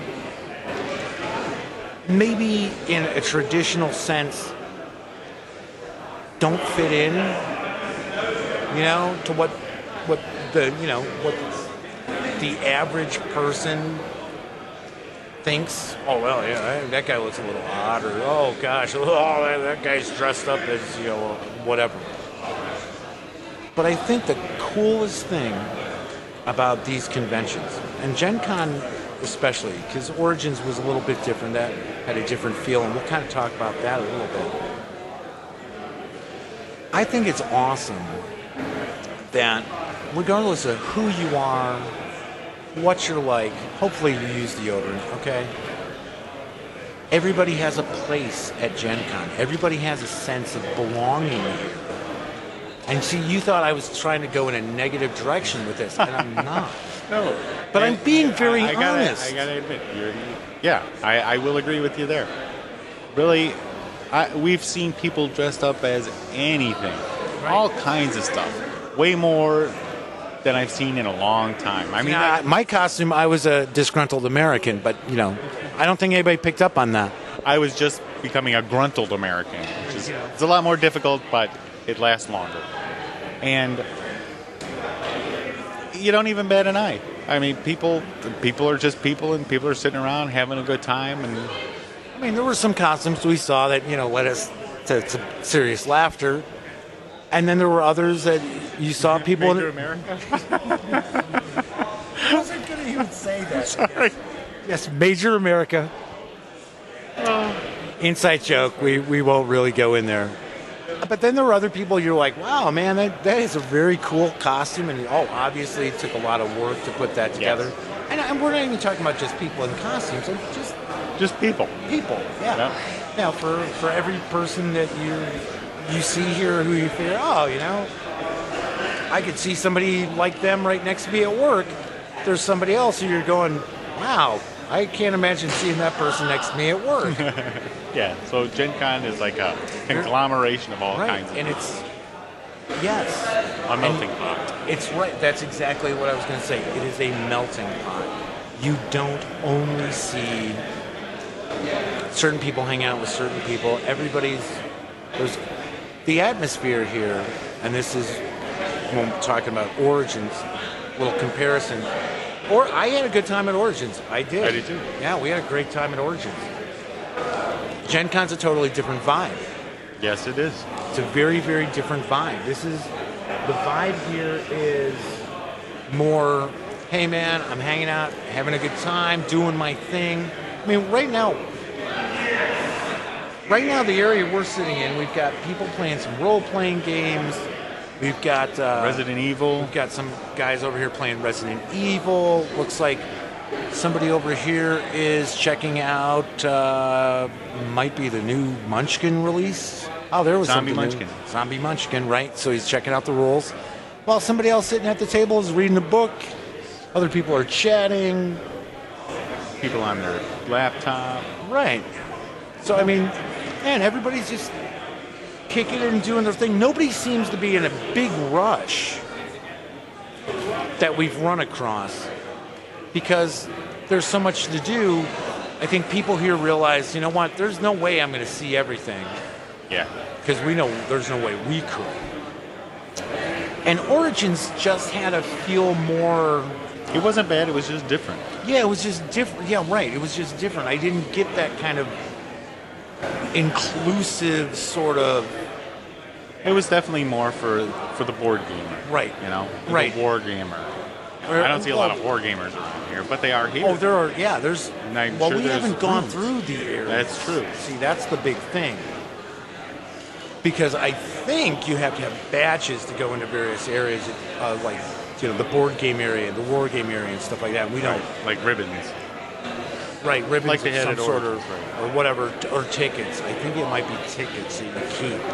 S1: maybe in a traditional sense don't fit in, you know, to what, what the, you know, what the average person thinks. Oh well, yeah, that guy looks a little odd, or oh gosh, oh that, that guy's dressed up as you know whatever. But I think the coolest thing about these conventions, and Gen Con especially, because Origins was a little bit different, that had a different feel, and we'll kind of talk about that a little bit. I think it's awesome that regardless of who you are, what you're like, hopefully you use deodorant, okay? Everybody has a place at Gen Con. Everybody has a sense of belonging here. And see, you thought I was trying to go in a negative direction with this, and I'm not.
S2: No,
S1: But I'm being very
S2: I, I gotta,
S1: honest.
S2: I gotta admit, you're, yeah, I, I will agree with you there. Really, I, we've seen people dressed up as anything, all kinds of stuff, way more than I've seen in a long time. I mean,
S1: Now, my costume, I was a disgruntled American, but, you know, I don't think anybody picked up on that.
S2: I was just becoming a gruntled American, which is it's a lot more difficult, but it lasts longer. And you don't even bat an eye. I mean, people people are just people, and people are sitting around having a good time. And
S1: I mean, there were some costumes we saw that, you know, led us to, to serious laughter. And then there were others that you saw people...
S2: Major
S1: in,
S2: America.
S1: I wasn't going to even say that. Sorry. Yes, Major America. Inside joke. We, we won't really go in there. But then there were other people you're like, wow, man, that, that is a very cool costume. And, oh, obviously it took a lot of work to put that together.
S2: Yes.
S1: And, and we're not even talking about just people in costumes. Like just
S2: Just people.
S1: people, yeah.
S2: Yeah.
S1: Now, for, for every person that you you see here who you figure, oh, you know, I could see somebody like them right next to me at work. There's somebody else who you're going, wow, I can't imagine seeing that person next to me at work.
S2: Yeah, so Gen Con is like a conglomeration of all
S1: Right,
S2: kinds of
S1: and it's, yes.
S2: a melting
S1: and
S2: pot.
S1: It's right. That's exactly what I was going to say. It is a melting pot. You don't only see certain people hang out with certain people. Everybody's, there's the atmosphere here, and this is when we're talking about Origins, little comparison. Or I had a good time at Origins. I did.
S2: I did too.
S1: Yeah, we had a great time at Origins. Gen Con's a totally different vibe.
S2: Yes, it is.
S1: It's a very, very different vibe. This is, the vibe here is more, hey man, I'm hanging out, having a good time, doing my thing. I mean, right now, right now the area we're sitting in, we've got people playing some role-playing games. We've got uh,
S2: Resident Evil.
S1: We've got some guys over here playing Resident Evil. Looks like somebody over here is checking out, uh, might be the new Munchkin release. Oh, there was
S2: Zombie
S1: something new.
S2: Munchkin.
S1: Zombie Munchkin, right? So he's checking out the rules. While somebody else sitting at the table is reading a book. Other people are chatting.
S2: People on their laptop.
S1: Right. So, I mean, man, everybody's just kicking it and doing their thing. Nobody seems to be in a big rush that we've run across because there's so much to do. I think people here realize, you know what, there's no way I'm going to see everything
S2: Yeah.
S1: because we know there's no way we could. And Origins just had to feel more...
S2: It wasn't bad. It was just different.
S1: Yeah, it was just different. Yeah, right. It was just different. I didn't get that kind of inclusive sort of...
S2: It was definitely more for for the board gamer.
S1: Right.
S2: You know?
S1: Right.
S2: The war gamer. I don't see a lot of war gamers around here, but they are here.
S1: Oh, there are, yeah, there's...
S2: And I'm
S1: well,
S2: sure
S1: we
S2: there's
S1: haven't gone
S2: rooms.
S1: through the area.
S2: That's true.
S1: See, that's the big thing. Because I think you have to have badges to go into various areas, uh, like, you know, the board game area, the war game area, and stuff like that. We don't...
S2: Like ribbons.
S1: Right, ribbons
S2: Like they
S1: of
S2: had
S1: some
S2: at
S1: sort
S2: Origins,
S1: of,
S2: right.
S1: or whatever, t- or tickets. I think it might be tickets that you keep.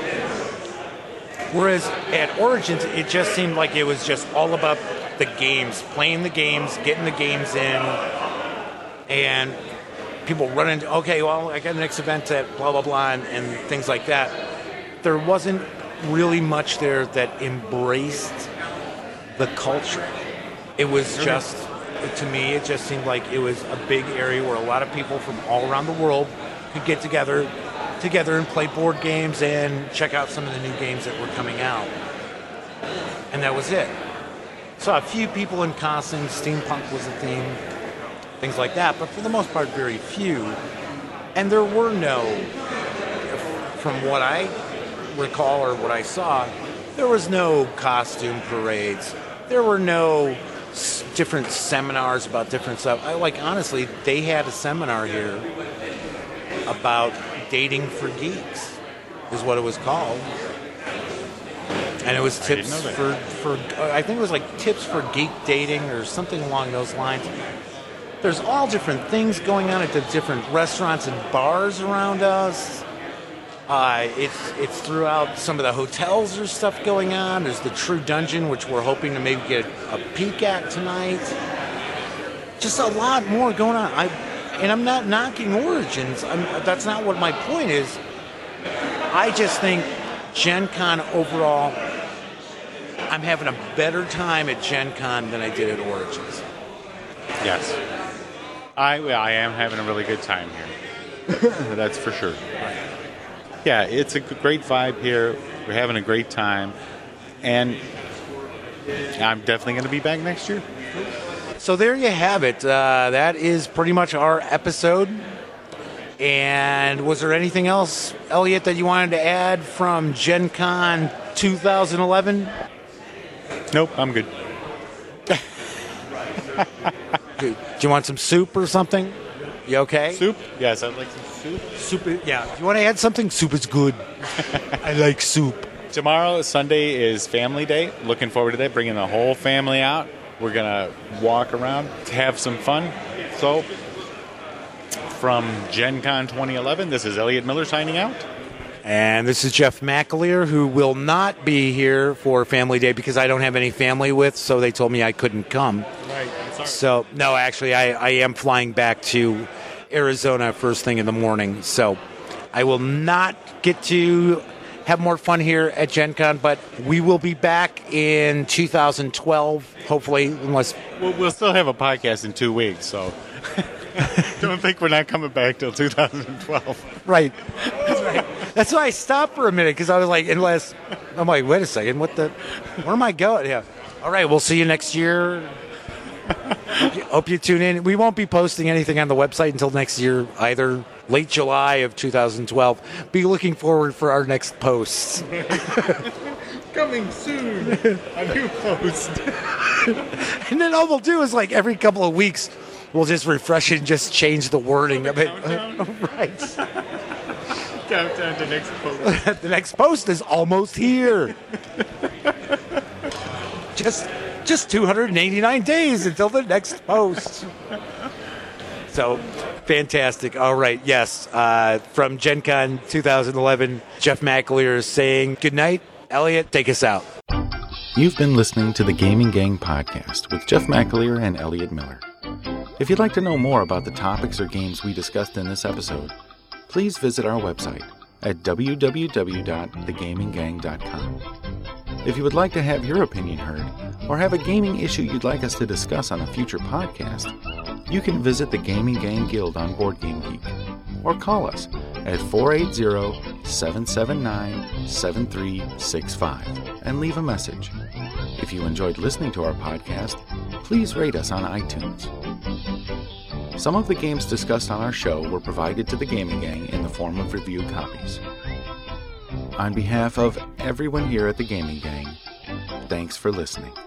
S1: Whereas at Origins, it just seemed like it was just all about the games, playing the games, getting the games in, and people running, okay, well, I got the next event at blah, blah, blah, and, and things like that. There wasn't really much there that embraced the culture. It was just, to me, it just seemed like it was a big area where a lot of people from all around the world could get together together and play board games and check out some of the new games that were coming out. And that was it. Saw a few people in costumes, steampunk was a theme, things like that, but for the most part, very few. And there were no, from what I recall or what I saw, there was no costume parades. There were no s- different seminars about different stuff. I, like, honestly, they had a seminar here about dating for geeks, is what it was called. And it was
S2: I didn't
S1: tips
S2: know
S1: for, for uh, I think it was like tips for geek dating or something along those lines. There's all different things going on at the different restaurants and bars around us. Uh, it's it's throughout some of the hotels. There's stuff going on. There's the True Dungeon, which we're hoping to maybe get a peek at tonight. Just a lot more going on. I and I'm not knocking Origins. I'm, that's not what my point is. I just think Gen Con overall, I'm having a better time at Gen Con than I did at Origins.
S2: Yes. I, well, I am having a really good time here. That's for sure. Yeah, it's a great vibe here. We're having a great time. And I'm definitely going to be back next year.
S1: So there you have it. Uh, that is pretty much our episode. And was there anything else, Elliot, that you wanted to add from Gen Con twenty eleven?
S2: Nope, I'm good.
S1: Do you want some soup or something? You okay?
S2: Soup? Yes, I'd like some soup.
S1: Soup, yeah. You want to add something? Soup is good. I like soup.
S2: Tomorrow, Sunday, is Family Day. Looking forward to that, bringing the whole family out. We're going to walk around, have some fun. So, from Gen Con twenty eleven, this is Elliot Miller signing out.
S1: And this is Jeff McAleer, who will not be here for Family Day because I don't have any family with, so they told me I couldn't come.
S2: Right, I'm sorry.
S1: So, no, actually, I, I am flying back to Arizona first thing in the morning. So, I will not get to have more fun here at Gen Con, but we will be back in two thousand twelve, hopefully, unless...
S2: We'll, we'll still have a podcast in two weeks, so... Don't think we're not coming back till two thousand twelve.
S1: Right. That's right. That's why I stopped for a minute, because I was like, unless... I'm like, wait a second, what the... Where am I going? Yeah. All right, we'll see you next year. Hope you, hope you tune in. We won't be posting anything on the website until next year, either late July of two thousand twelve. Be looking forward for our next posts.
S2: Coming soon, a new post.
S1: And then all we'll do is, like, every couple of weeks, we'll just refresh it and just change the wording of it. Right.
S2: Countdown to next post.
S1: The next post is almost here. Just just two hundred eighty-nine days until the next post. So, fantastic. All right, yes. Uh, from Gen Con twenty eleven, Jeff McAleer is saying good night. Elliot, take us out.
S4: You've been listening to the Gaming Gang podcast with Jeff McAleer and Elliot Miller. If you'd like to know more about the topics or games we discussed in this episode, please visit our website at w w w dot the gaming gang dot com. If you would like to have your opinion heard or have a gaming issue you'd like us to discuss on a future podcast, you can visit the Gaming Gang Guild on BoardGameGeek or call us at four eight zero, seven seven nine, seven three six five and leave a message. If you enjoyed listening to our podcast, please rate us on iTunes. Some of the games discussed on our show were provided to the Gaming Gang in the form of reviewed copies. On behalf of everyone here at the Gaming Gang, thanks for listening.